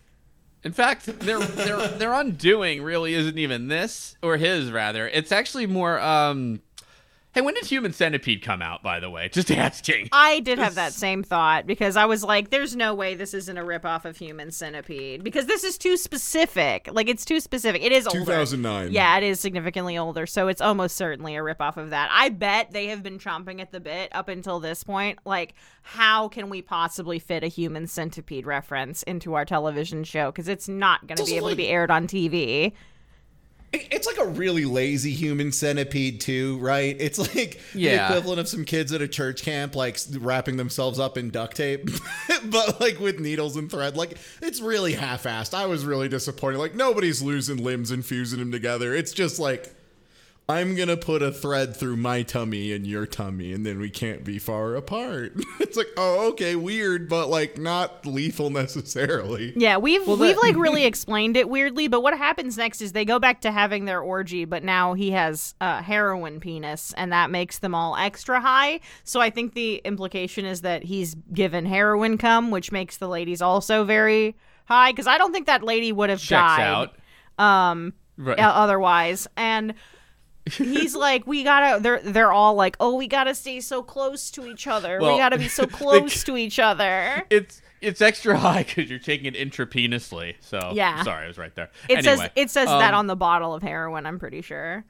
In fact, their their their undoing really isn't even this, or his rather. It's actually more. Um, hey, when did Human Centipede come out? By the way, just asking. I did have that same thought because I was like, there's no way this isn't a ripoff of Human Centipede because this is too specific. Like, it's too specific. It is older. two thousand nine. Yeah, it is significantly older, so it's almost certainly a ripoff of that. I bet they have been chomping at the bit up until this point. Like, how can we possibly fit a Human Centipede reference into our television show? Because it's not going to be able like- to be aired on T V. It's like a really lazy Human Centipede too, right? It's like Yeah. the equivalent of some kids at a church camp, like wrapping themselves up in duct tape, but like with needles and thread. Like, it's really half-assed. I was really disappointed. Like, nobody's losing limbs and fusing them together. It's just like, I'm gonna put a thread through my tummy and your tummy, and then we can't be far apart. It's like, oh, okay, weird, but like not lethal necessarily. Yeah, we've Well, we've that- like really explained it weirdly, but what happens next is they go back to having their orgy, but now he has a heroin penis, and that makes them all extra high. So I think the implication is that he's given heroin cum, which makes the ladies also very high, because I don't think that lady would have Checks died out. um Right. uh, otherwise. And he's like, we gotta they're they're all like, oh, we gotta stay so close to each other. Well, we gotta be so close to each other. It's it's extra high because you're taking it intravenously. So Yeah. sorry, I was right there. It anyway, says it says that um, on the bottle of heroin, I'm pretty sure.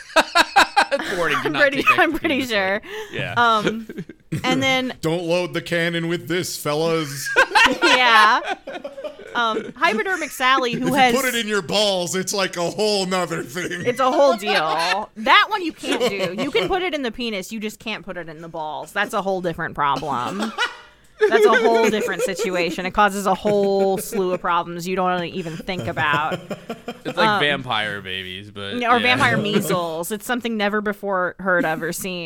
warning, do I'm not pretty take I'm pretty intravenously. sure. Yeah. Um and then Don't load the cannon with this, fellas. yeah. Um Hypodermic Sally, who If has you put it in your balls, it's like a whole nother thing. it's a whole deal. That one you can't do. You can put it in the penis, you just can't put it in the balls. That's a whole different problem. That's a whole different situation. It causes a whole slew of problems you don't even think about. It's like vampire babies, but Or yeah. vampire measles. It's something never before heard of or seen.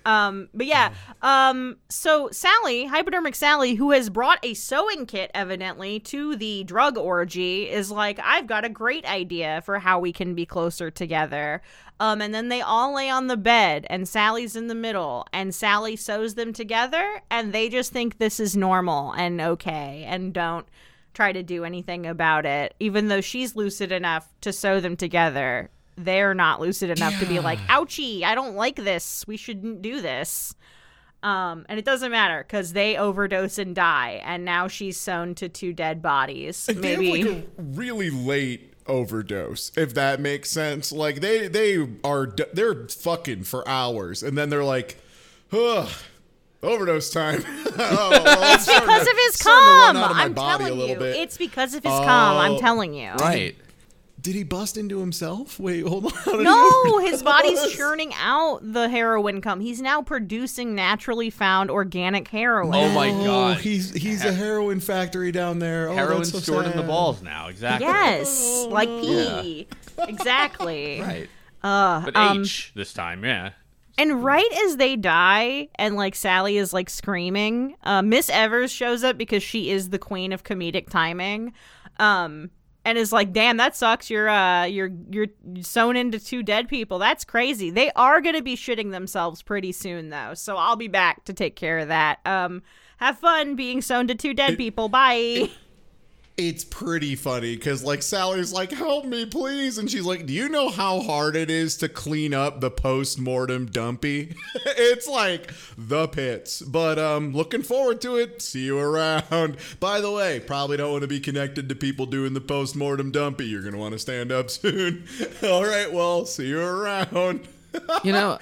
Um, but yeah, um, so Sally, hypodermic Sally, who has brought a sewing kit, evidently, to the drug orgy, is like, I've got a great idea for how we can be closer together. Um, and then they all lay on the bed, and Sally's in the middle, and Sally sews them together, and they just think this is normal and okay, and don't try to do anything about it, even though she's lucid enough to sew them together. They're not lucid enough yeah. to be like, ouchie, I don't like this. We shouldn't do this. Um, and it doesn't matter because they overdose and die. And now she's sewn to two dead bodies. They Maybe have like a really late overdose, if that makes sense. Like they, they are, they're fucking for hours. And then they're like, ugh. Overdose time. oh, well, it's because to, of his cum. I'm telling you. Bit. It's because of his oh, cum. I'm telling you. Right. Did he bust into himself? Wait, hold on. No, his body's churning out the heroin cum. He's now producing naturally found organic heroin. Oh my god. He's he's a heroin factory down there. Oh, Heroin's so stored sad. in the balls now. Exactly. Yes, oh, like pee. Yeah. Exactly. Right. Uh, but um, H this time, yeah. And right as they die, and like Sally is like screaming, uh, Miss Evers shows up because she is the queen of comedic timing. Um. And is like, damn, that sucks. You're uh, you're you're sewn into two dead people. That's crazy. They are gonna be shitting themselves pretty soon, though. So I'll be back to take care of that. Um, have fun being sewn to two dead it, people. Bye. It, it's pretty funny because like Sally's like, help me, please, and she's like, do you know how hard it is to clean up the post-mortem dumpy? It's like the pits. But um, looking forward to it. See you around. By the way, probably don't want to be connected to people doing the post-mortem dumpy. You're gonna want to stand up soon. All right, well, see you around. You know.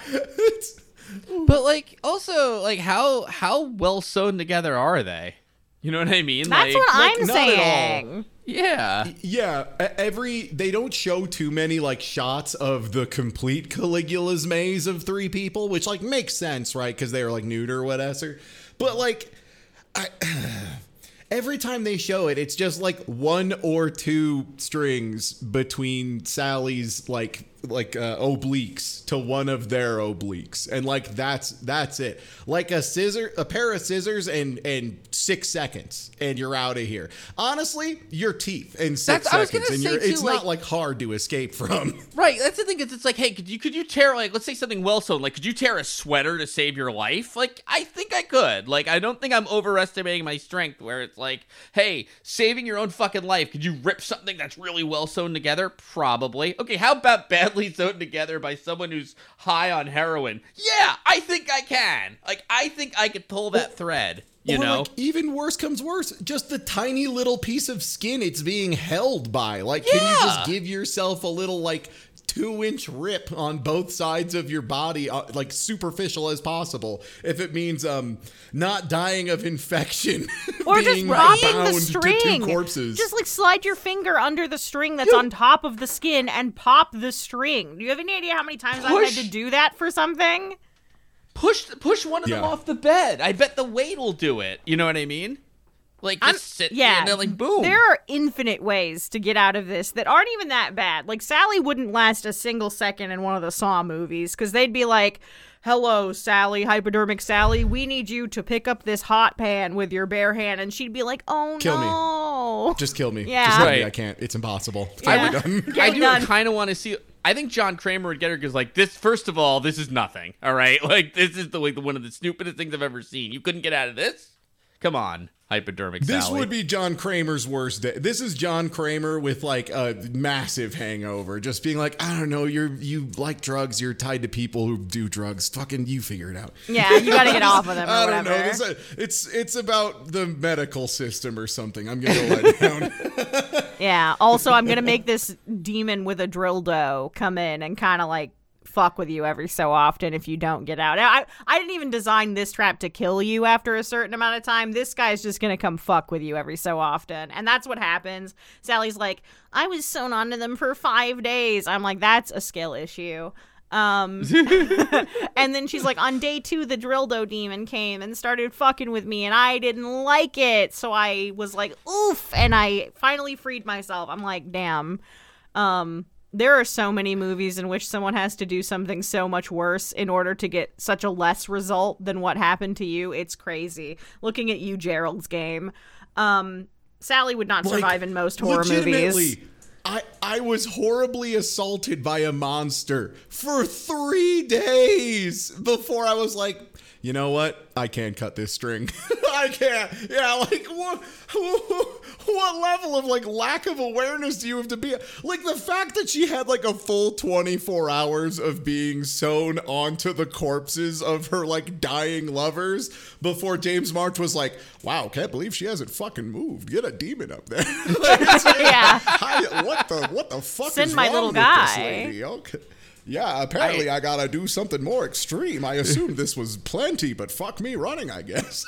But like, also, like, how how well sewn together are they? You know what I mean? That's like, what like, I'm not saying. Yeah. Yeah. Every they don't show too many like shots of the complete Caligula's maze of three people, which like makes sense, right? Because they were like nude or whatever. But like, I, every time they show it, it's just like one or two strings between Sally's like like uh, obliques to one of their obliques, and like that's that's it. Like a scissor, a pair of scissors, and and six seconds, and you're out of here. Honestly, your teeth in six that's, seconds, and you're, too, it's like, not like hard to escape from. Right. That's the thing. Is it's like, hey, could you could you tear like let's say something well sewn, like could you tear a sweater to save your life? Like I think I could. Like I don't think I'm overestimating my strength. Where it's like, hey, saving your own fucking life. Could you rip something that's really well sewn together? Probably. Okay. How about badly sewn together by someone who's high on heroin? Yeah, I think I can. Like, I think I could pull that thread, you or know? Like, even worse comes worse, just the tiny little piece of skin it's being held by. Like, can yeah. you just give yourself a little, like, two-inch rip on both sides of your body, uh, like, superficial as possible, if it means um not dying of infection. Or being just popping bound the string. To two corpses. Just, like, slide your finger under the string that's you- on top of the skin and pop the string. Do you have any idea how many times I've had to do that for something? Push push one of yeah. them off the bed. I bet the weight will do it. You know what I mean? Like, just I'm, sit yeah, there and then, like, boom. There are infinite ways to get out of this that aren't even that bad. Like, Sally wouldn't last a single second in one of the Saw movies, because they'd be like, hello, Sally, hypodermic Sally, we need you to pick up this hot pan with your bare hand. And she'd be like, oh, kill no. me. Just kill me. Yeah. Just kill right. me. I can't. It's impossible. Yeah. I would I do kind of want to see... I think John Kramer would get her because, like, this, first of all, this is nothing, all right? Like, this is the like, one of the stupidest things I've ever seen. You couldn't get out of this? Come on, hypodermic This Sally. would be John Kramer's worst day. This is John Kramer with, like, a massive hangover. Just being like, I don't know, you're you like drugs, you're tied to people who do drugs. Fucking you figure it out. Yeah, you gotta get off of them or I don't whatever. know. This, it's, it's about the medical system or something. I'm going to let down. Yeah, also, I'm gonna make this demon with a dildo come in and kind of, like, fuck with you every so often if you don't get out. I I didn't even design this trap to kill you after a certain amount of time. This guy's just gonna come fuck with you every so often. And that's what happens. Sally's like, I was sewn onto them for five days. I'm like, that's a skill issue. Um, and then she's like, on day two, the dildo demon came and started fucking with me and I didn't like it. So I was like, oof. And I finally freed myself. I'm like, damn. Um, there are so many movies in which someone has to do something so much worse in order to get such a less result than what happened to you. It's crazy. Looking at you, Gerald's Game. Um, Sally would not survive like, in most horror movies. I, I was horribly assaulted by a monster for three days before I was like, you know what? I can't cut this string. I can't. Yeah, like, what, what level of, like, lack of awareness do you have to be? Like, the fact that she had, like, a full twenty-four hours of being sewn onto the corpses of her, like, dying lovers before James March was like, wow, can't believe she hasn't fucking moved. Get a demon up there. Like, yeah. I, what the, what the fuck Send is my wrong little with guy. this lady? Okay. Yeah, apparently I, I gotta do something more extreme. I assumed this was plenty, but fuck me running, I guess.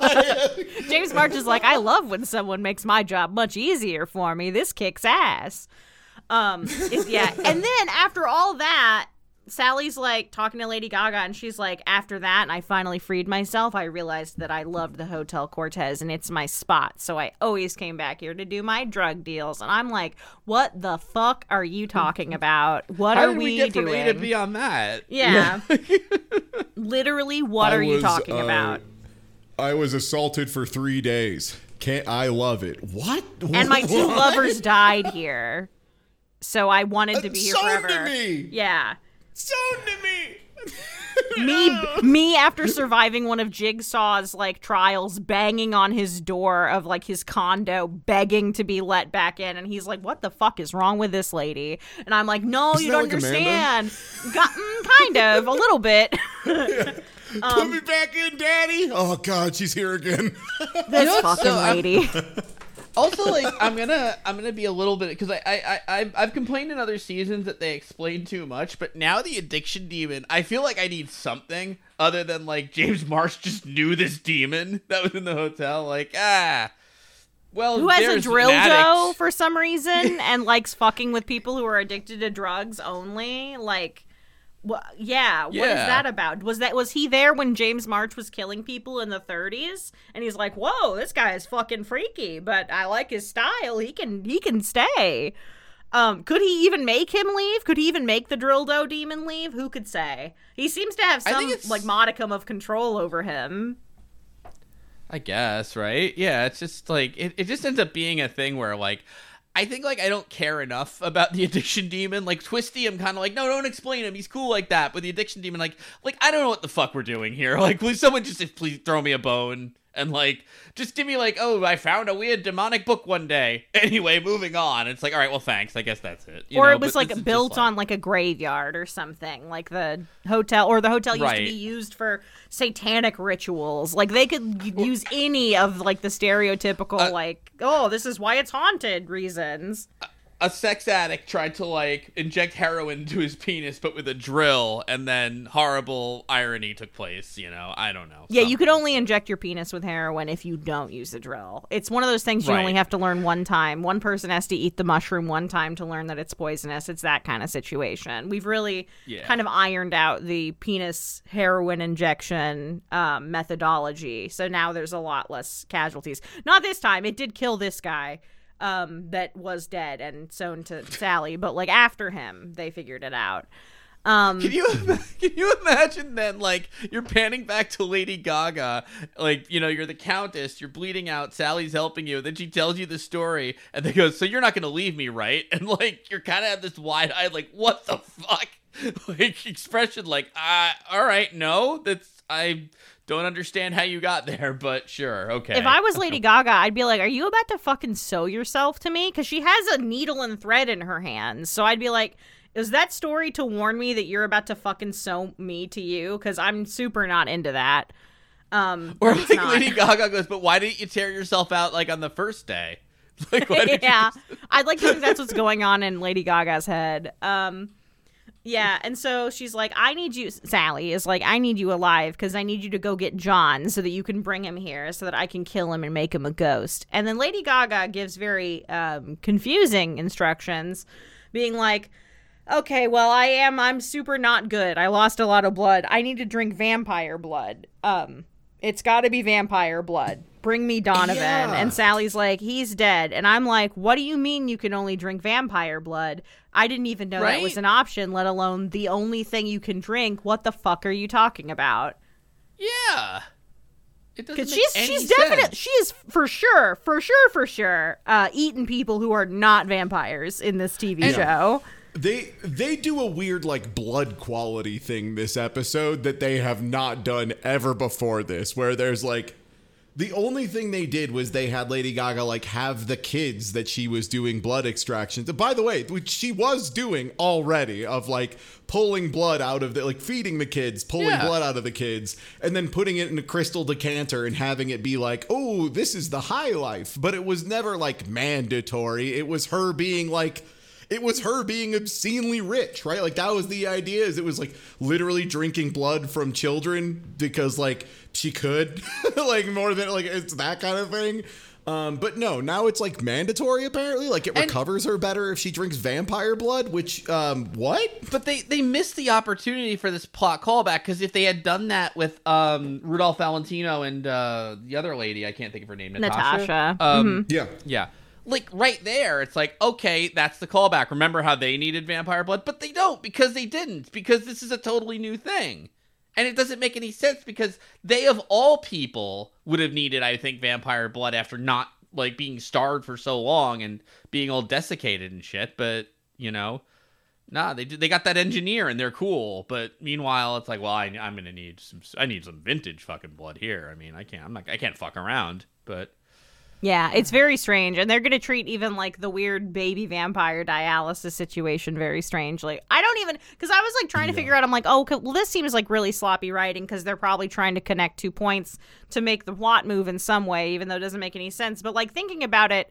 James March is like, I love when someone makes my job much easier for me. This kicks ass. Um, it, yeah. And then after all that, Sally's like talking to Lady Gaga, and she's like, after that, and I finally freed myself, I realized that I loved the Hotel Cortez, and it's my spot. So I always came back here to do my drug deals. And I'm like, what the fuck are you talking about? What How are did we, we get doing? from A to B on that? Yeah. Literally, what I are you was, talking uh, about? I was assaulted for three days. Can't I love it? What? And my two What? lovers died here. So I wanted to be here Sewn forever. to me. Yeah. Sewn to me. Me, me after surviving one of Jigsaw's like trials, banging on his door of like his condo, begging to be let back in, and he's like, "What the fuck is wrong with this lady?" And I'm like, "No, Isn't you that don't like understand." Got, mm, kind of, a little bit. Yeah. Put me back in, Daddy. Oh God, she's here again. This know, fucking so I'm- lady. Also, like, I'm gonna I'm gonna be a little bit, because I, I, I, I've- I've complained in other seasons that they explain too much, but now the addiction demon, I feel like I need something other than, like, James Marsh just knew this demon that was in the hotel. Like, ah, well, Who has a there's an dildo addict. for some reason and likes fucking with people who are addicted to drugs only? Like, wh- yeah, what is Yeah. that about? Was that was he there when James March was killing people in the thirties? And he's like, "Whoa, this guy is fucking freaky, but I like his style. He can he can stay." Um, could he even make him leave? Could he even make the Drildo demon leave? Who could say? He seems to have I some think it's- like modicum of control over him. I guess, right? Yeah, it's just like it, it just ends up being a thing where, like, I think, like, I don't care enough about the addiction demon. Like, Twisty, I'm kind of like, no, don't explain him. He's cool like that. But the addiction demon, like, like I don't know what the fuck we're doing here. Like, please, someone just please throw me a bone. And, like, just give me, like, oh, I found a weird demonic book one day. Anyway, moving on. It's like, all right, well, thanks. I guess that's it. You or know? it was But like this is built just, like- on like a graveyard or something, like the hotel, or the hotel used Right. to be used for satanic rituals. Like they could use any of like the stereotypical Uh, like, oh, this is why it's haunted reasons. a sex addict tried to, like, inject heroin into his penis, but with a drill, and then horrible irony took place, you know? I don't know. Yeah, you Something. could only inject your penis with heroin if you don't use the drill. It's one of those things you Right. only have to learn one time. One person has to eat the mushroom one time to learn that it's poisonous. It's that kind of situation. We've really Yeah. kind of ironed out the penis heroin injection um, methodology. So now there's a lot less casualties. Not this time. It did kill this guy um, that was dead and sewn to Sally. But, like, after him, they figured it out. Um, Can you can you imagine then, like, you're panning back to Lady Gaga, like, you know, you're the Countess, you're bleeding out, Sally's helping you, then she tells you the story, and they go, so you're not gonna leave me, right? And, like, you're kind of have this wide-eyed, like, what the fuck, like, expression, like, uh, all right, no, that's, I don't understand how you got there, but sure, okay. If I was Lady Gaga, I'd be like, are you about to fucking sew yourself to me? Because she has a needle and thread in her hands. So I'd be like, is that story to warn me that you're about to fucking sew me to you? Because I'm super not into that. Um, Or but it's like not. Lady Gaga goes, but why didn't you tear yourself out, like, on the first day? Like, why did yeah, you I'd like to think that's what's going on in Lady Gaga's head. Um, yeah, and so she's like, I need you, Sally is like, I need you alive because I need you to go get John so that you can bring him here so that I can kill him and make him a ghost. And then Lady Gaga gives very um, confusing instructions, being like, okay, well, I am, I'm super not good. I lost a lot of blood. I need to drink vampire blood. Um, it's got to be vampire blood. Bring me Donovan. Yeah. And Sally's like, he's dead. And I'm like, what do you mean you can only drink vampire blood? I didn't even know Right? that was an option, let alone the only thing you can drink. What the fuck are you talking about? Yeah. It doesn't Because make she's any she's sense. definitely she is for sure, for sure, for sure, uh, eating people who are not vampires in this T V And- show. They they do a weird like blood quality thing this episode that they have not done ever before this, where there's like the only thing they did was they had Lady Gaga like have the kids that she was doing blood extractions. By the way, which she was doing already, of like pulling blood out of the like feeding the kids, pulling Yeah. blood out of the kids, and then putting it in a crystal decanter and having it be like, oh, this is the high life. But it was never like mandatory. It was her being like It was her being obscenely rich, right? Like that was the idea, is it was like literally drinking blood from children because like she could, like more than like it's that kind of thing. Um, but no, now it's like mandatory apparently. Like it And- recovers her better if she drinks vampire blood, which um what? But they, they missed the opportunity for this plot callback, because if they had done that with um, Rudolph Valentino and uh, the other lady, I can't think of her name, Natasha. Natasha. Um, Yeah. Yeah. Like right there, it's like, okay, that's the callback. Remember how they needed vampire blood? But they don't, because they didn't, because this is a totally new thing. And it doesn't make any sense, because they of all people would have needed, I think, vampire blood after not like being starved for so long and being all desiccated and shit. But, you know, nah, they did, they got that engineer and they're cool. But meanwhile, it's like, well, I, I'm going to need some, I need some vintage fucking blood here. I mean, I can't, I'm not, I can't fuck around, but. Yeah, it's very strange. And they're going to treat even like the weird baby vampire dialysis situation very strangely. I don't even, because I was like trying to figure out, I'm like, oh, okay, well, this seems like really sloppy writing because they're probably trying to connect two points to make the plot move in some way, even though it doesn't make any sense. But like thinking about it,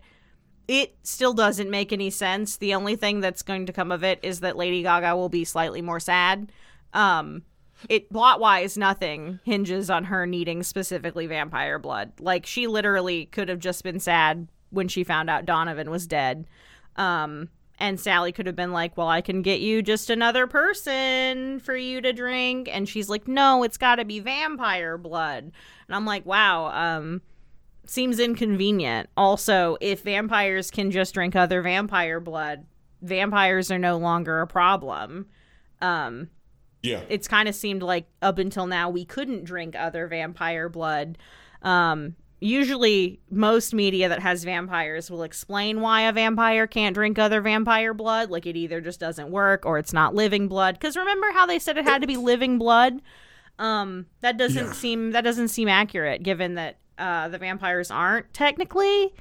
it still doesn't make any sense. The only thing that's going to come of it is that Lady Gaga will be slightly more sad. Um, It plot-wise, nothing hinges on her needing specifically vampire blood. Like, she literally could have just been sad when she found out Donovan was dead. Um, and Sally could have been like, well, I can get you just another person for you to drink. And she's like, no, it's got to be vampire blood. And I'm like, wow, um, seems inconvenient. Also, if vampires can just drink other vampire blood, vampires are no longer a problem. Um... Yeah. It's kind of seemed like up until now we couldn't drink other vampire blood. Um, usually most media that has vampires will explain why a vampire can't drink other vampire blood. Like it either just doesn't work or it's not living blood. Because remember how they said it had to be living blood? Um, that doesn't Yeah. seem that doesn't seem accurate given that uh, the vampires aren't technically.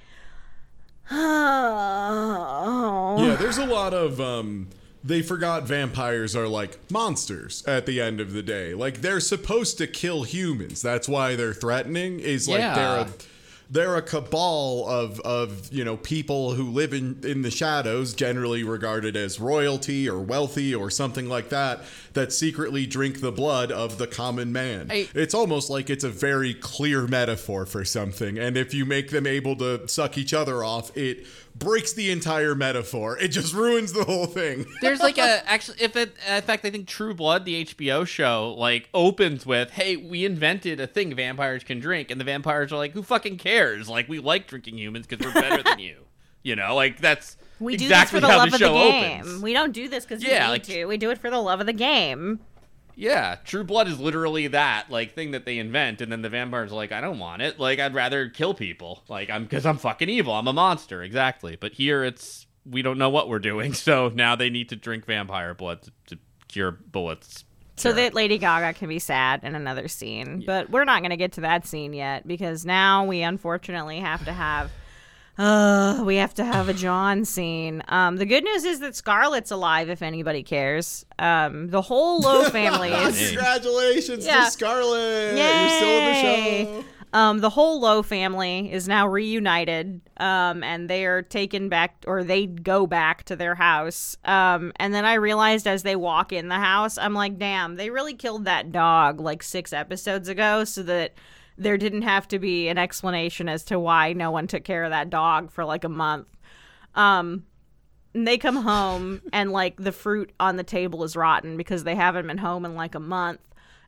Oh. Yeah, there's a lot of um they forgot vampires are like monsters at the end of the day. Like they're supposed to kill humans. That's why they're threatening. Is like Yeah. they're a they're a cabal of of, you know, people who live in in the shadows, generally regarded as royalty or wealthy or something like that, that secretly drink the blood of the common man. I- It's almost like it's a very clear metaphor for something, and if you make them able to suck each other off, it breaks the entire metaphor. It just ruins the whole thing. There's like a actually, if it, in fact, I think True Blood, the H B O show, like opens with, "Hey, we invented a thing vampires can drink," and the vampires are like, "Who fucking cares? Like, we like drinking humans because we're better than you." You know, like that's We do exactly this for the how love the of the show game. opens. We don't do this because we Yeah, need like- to. We do it for the love of the game. Yeah, True Blood is literally that like thing that they invent, and then the vampires are like, "I don't want it. Like, I'd rather kill people. Like, I'm because I'm fucking evil. I'm a monster." Exactly. But here it's we don't know what we're doing, so now they need to drink vampire blood to, to cure bullets. So Sure. that Lady Gaga can be sad in another scene. But we're not going to get to that scene yet because now we unfortunately have to have uh we have to have a John scene. Um the good news is that Scarlett's alive if anybody cares. Um the whole Lowe family is Congratulations Yeah. to Scarlett. Yay! You're still in the show. Um, the whole Lowe family is now reunited, um, and they are taken back, or they go back to their house. Um, and then I realized as they walk in the house, I'm like, damn, they really killed that dog like six episodes ago, so that there didn't have to be an explanation as to why no one took care of that dog for like a month. Um, and they come home, and like the fruit on the table is rotten because they haven't been home in like a month.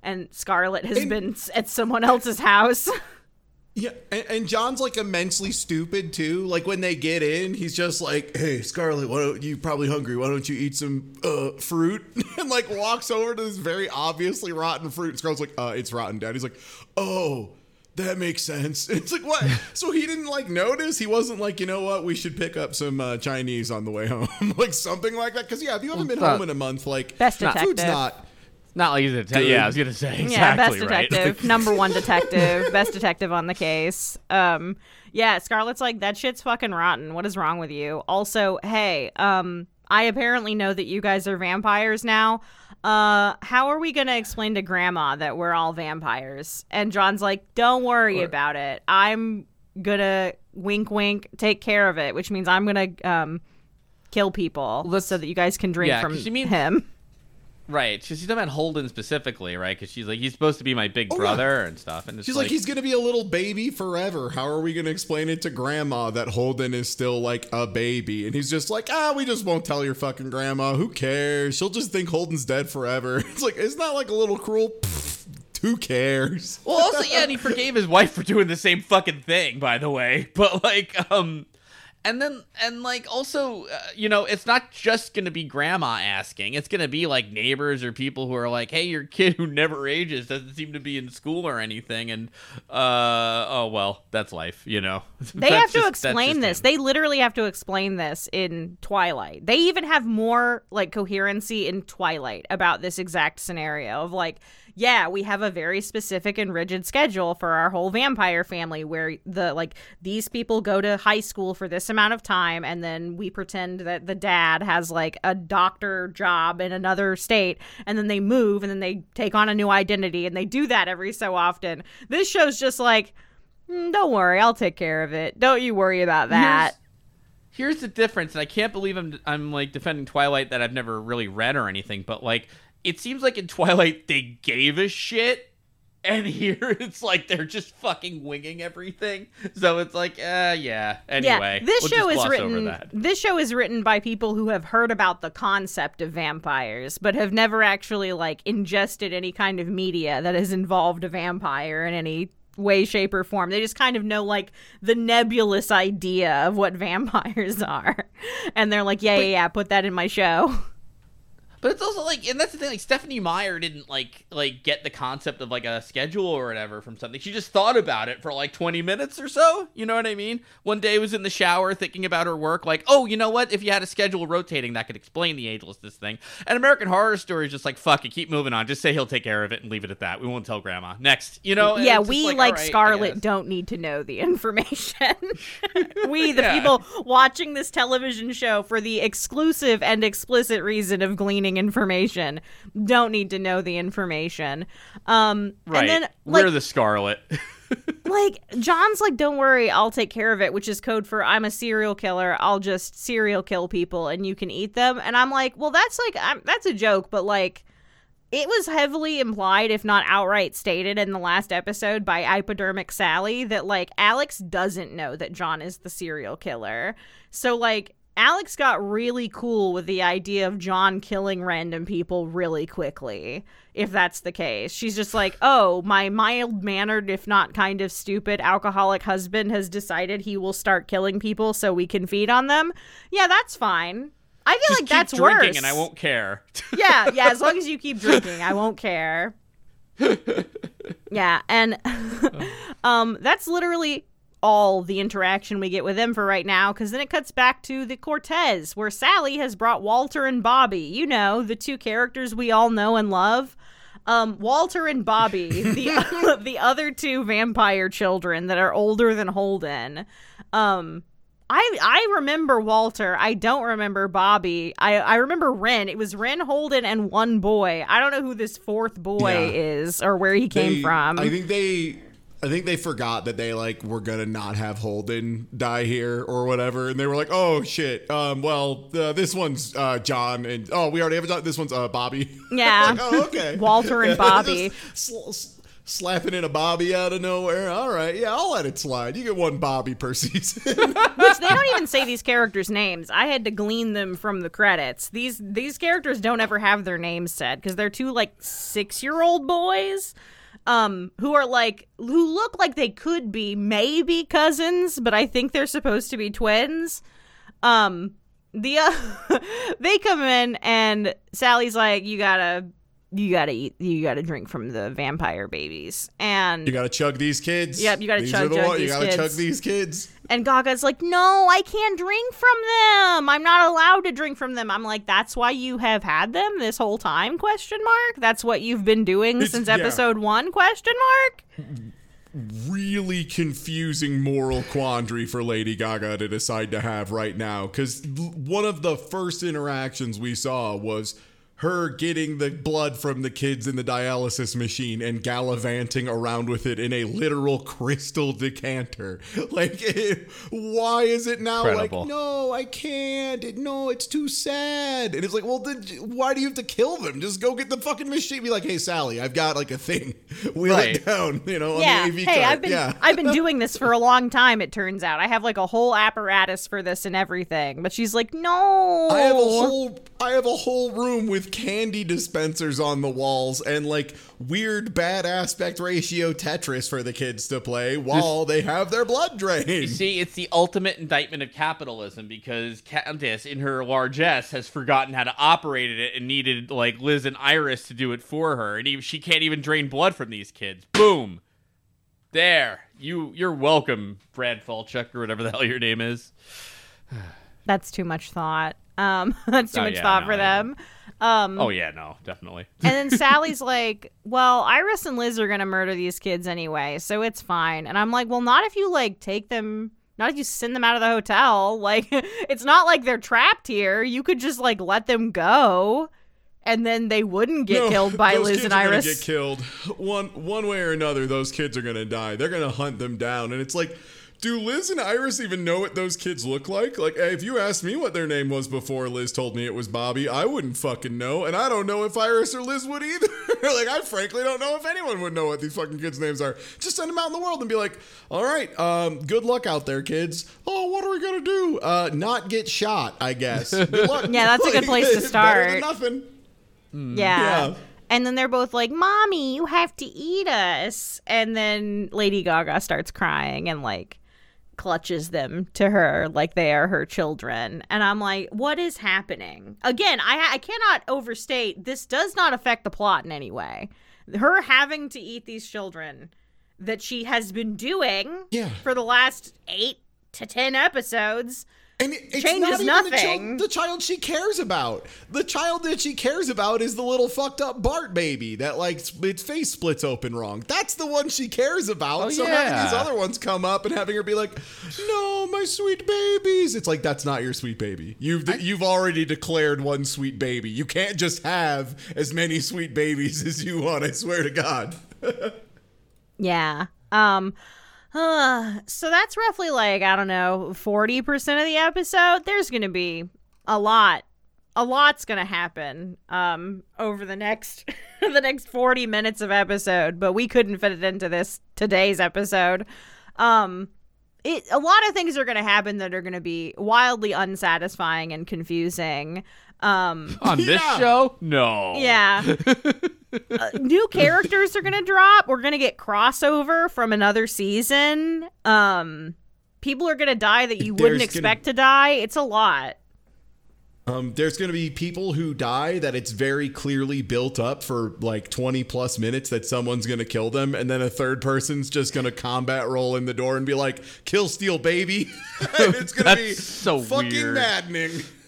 and Scarlett has And- been at someone else's house. Yeah, and, and John's like immensely stupid too. Like when they get in, he's just like, "Hey, Scarlett, why don't you probably hungry? Why don't you eat some uh, fruit?" And like walks over to this very obviously rotten fruit. And Scarlett's like, "Uh, it's rotten, Dad." He's like, "Oh, that makes sense." It's like, what? So he didn't like notice. He wasn't like, you know what? We should pick up some uh, Chinese on the way home, like something like that. Because yeah, if you haven't been Well, home in a month, like Best food's detective. not. Not like he's a detective. Yeah, I was gonna say exactly Yeah, best right. detective, number one detective, best detective on the case. Um, yeah, Scarlett's like, that shit's fucking rotten. What is wrong with you? Also, hey, um, I apparently know that you guys are vampires now. Uh, how are we gonna explain to Grandma that we're all vampires? And John's like, don't worry Or- about it. I'm gonna wink, wink, take care of it, which means I'm gonna um kill people Let's- so that you guys can drink Yeah, from 'cause you mean- him. Right, she's talking about Holden specifically, right? Because she's like, he's supposed to be my big Oh, brother and stuff, and it's She's like, he's gonna be a little baby forever. How are we gonna explain it to Grandma that Holden is still like a baby? And he's just like, ah, we just won't tell your fucking grandma. Who cares? She'll just think Holden's dead forever. It's like, isn't that like a little cruel? Pfft, who cares? Well, also, yeah, and he forgave his wife for doing the same fucking thing, by the way. But like, um, and then and like also, uh, you know, it's not just gonna be Grandma asking. It's gonna be like neighbors or people who are like, hey, your kid who never ages doesn't seem to be in school or anything, and uh, oh well, that's life, you know. They That's have to just- explain that's this. just him. They literally have to explain this in Twilight. They even have more like coherency in Twilight about this exact scenario of like, yeah, we have a very specific and rigid schedule for our whole vampire family where the like these people go to high school for this amount of time and then we pretend that the dad has like a doctor job in another state and then they move and then they take on a new identity and they do that every so often. This show's just like, Mm, don't worry, I'll take care of it. Don't you worry about that. Here's, here's the difference, and I can't believe I'm I'm like defending Twilight that I've never really read or anything, but like it seems like in Twilight they gave a shit, and here it's like they're just fucking winging everything. So it's like, uh, yeah. Anyway, yeah, this we'll show just is gloss over written. that. This show is written by people who have heard about the concept of vampires, but have never actually like ingested any kind of media that has involved a vampire in any way, shape, or form. They just kind of know like the nebulous idea of what vampires are, and they're like, yeah, But- yeah, yeah, put that in my show. But it's also like, and that's the thing, like Stephanie Meyer didn't like like get the concept of like a schedule or whatever from something. She just thought about it for like twenty minutes or so. You know what I mean? One day was in the shower thinking about her work, like, oh, you know what? If you had a schedule rotating, that could explain the agelessness thing. And American Horror Story is just like, fuck it, keep moving on. Just say he'll take care of it and leave it at that. We won't tell Grandma. Next, you know? And Yeah, it's just we like, like all right, I Scarlet guess. don't need to know the information. We, the Yeah. people watching this television show for the exclusive and explicit reason of gleaning information, don't need to know the information. Um, Right. and then like, We're the Scarlet. like John's like, don't worry, I'll take care of it, which is code for I'm a serial killer. I'll just serial kill people and you can eat them. And I'm like, well, that's like, I'm, that's a joke, but like, it was heavily implied, if not outright stated in the last episode by Hypodermic Sally that, like, Alex doesn't know that John is the serial killer. So, like, Alex got really cool with the idea of John killing random people really quickly, if that's the case. She's just like, oh, my mild-mannered, if not kind of stupid, alcoholic husband has decided he will start killing people so we can feed on them. Yeah, that's fine. I feel Just like keep that's drinking worse. and I won't care. Yeah, yeah, as long as you keep drinking, I won't care. Yeah, and um that's literally all the interaction we get with him for right now, because then it cuts back to the Cortez, where Sally has brought Walter and Bobby, you know, the two characters we all know and love. Um, Walter and Bobby, the the other two vampire children that are older than Holden. Um, I I remember Walter. I don't remember Bobby. I, I remember Ren. It was Ren, Holden, and one boy. I don't know who this fourth boy Yeah. is or where he came They- from. I think they I think they forgot that they like were gonna not have Holden die here or whatever, and they were like, "Oh shit, um, well, uh, this one's uh, John, and oh, we already have a John. This one's uh, Bobby." Yeah. Like, oh, okay. Walter and Bobby. Just sl- s- slapping in a Bobby out of nowhere. All right, yeah, I'll let it slide. You get one Bobby per season. Which they don't even say these characters' names. I had to glean them from the credits. These these characters don't ever have their names said because they're two like six-year-old boys um, who are like who look like they could be maybe cousins, but I think they're supposed to be twins. Um, the uh, they come in and Sally's like, "You gotta." You gotta eat. You gotta drink from the vampire babies, and You gotta chug these kids. Yep, you gotta these chug- are the chug one- these You gotta kids. chug these kids. and Gaga's like, "No, I can't drink from them. I'm not allowed to drink from them." I'm like, "That's why you have had them this whole time?" Question mark. That's what you've been doing It's- since yeah. episode one? Question mark. Really confusing moral quandary for Lady Gaga to decide to have right now, because one of the first interactions we saw was her getting the blood from the kids in the dialysis machine and gallivanting around with it in a literal crystal decanter. Like, it, why is it now Incredible. like, no, I can't. It, no, it's too sad. And it's like, well, then why do you have to kill them? Just go get the fucking machine. Be like, hey, Sally, I've got like a thing. Wheel Right. it down, you know, Yeah. on the A V Hey, cart. I've been yeah. I've been doing this for a long time. It turns out I have like a whole apparatus for this and everything. But she's like, "No, I have a whole I have a whole room with candy dispensers on the walls and like weird bad aspect ratio Tetris for the kids to play while they have their blood drained. You see, it's the ultimate indictment of capitalism because Candace, in her largesse, has forgotten how to operate it and needed like Liz and Iris to do it for her, and even, she can't even drain blood from these kids. Boom, there, you you're welcome, Brad Falchuk or whatever the hell your name is. That's too much thought. Um, that's too Oh, much yeah, thought no, for I them." Um, Oh yeah, no, definitely. And then Sally's like, "Well, Iris and Liz are going to murder these kids anyway, so it's fine." And I'm like, "Well, not if you, like, take them, not if you send them out of the hotel. Like, it's not like they're trapped here. You could just, like, let them go, and then they wouldn't get No, killed by those Liz kids and are gonna Iris." get killed one one way or another. Those kids are gonna die. They're gonna hunt them down, and it's like, do Liz and Iris even know what those kids look like? Like, if you asked me what their name was before Liz told me it was Bobby, I wouldn't fucking know, and I don't know if Iris or Liz would either. Like, I frankly don't know if anyone would know what these fucking kids' names are. Just send them out in the world and be like, all right, um, good luck out there, kids. Oh, what are we gonna do? Uh, not get shot, I guess. Good luck. Yeah, that's a good place to It's better than start. nothing. Yeah. Yeah. And then they're both like, "Mommy, you have to eat us." And then Lady Gaga starts crying and, like, clutches them to her like they are her children. And I'm like, what is happening? Again, I, I cannot overstate, this does not affect the plot in any way. Her having to eat these children that she has been doing Yeah. for the last eight to ten episodes And it, it's changes not even nothing. The child, the child she cares about. The child that she cares about is the little fucked up Bart baby that, like, its face splits open wrong. That's the one she cares about. Oh, so yeah. having these other ones come up and having her be like, "No, my sweet babies," it's like, that's not your sweet baby. You've you've already declared one sweet baby. You can't just have as many sweet babies as you want. I swear to God. Yeah. Um uh, so that's roughly like, I don't know, forty percent of the episode. There's going to be a lot. A lot's going to happen um over the next the next forty minutes of episode, but we couldn't fit it into this today's episode. Um it a lot of things are going to happen that are going to be wildly unsatisfying and confusing. Um On this Yeah. show, no. yeah. Uh, new characters are gonna drop. We're gonna get crossover from another season. Um, people are gonna die that you wouldn't There's expect to die. It's a lot. Um, there's going to be people who die that it's very clearly built up for like twenty plus minutes that someone's going to kill them. And then a third person's just going to combat roll in the door and be like, "Kill Steel baby." And it's going to be That's so fucking weird. maddening.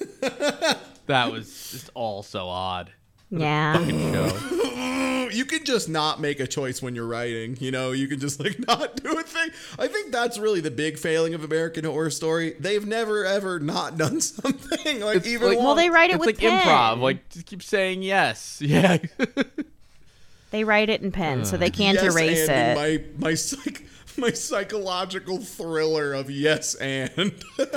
That was just all so odd. Yeah. Show. You can just not make a choice when you're writing. You know, you can just like not do a thing. I think that's really the big failing of American Horror Story. They've never ever not done something. Like, It's even like- Well, they write it It's with like pen. improv. Like, just keep saying yes. Yeah. They wite it in pen, so they can't yes, erase and it. My my psych, my psychological thriller of yes and.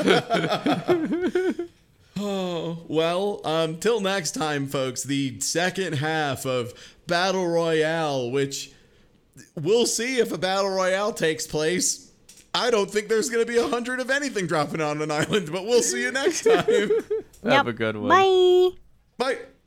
Oh, well, um, till next time, folks, the second half of Battle Royale, which we'll see if a battle royale takes place. I don't think there's going to be a hundred of anything dropping on an island, but we'll see you next time. Have a good one. Bye. Bye.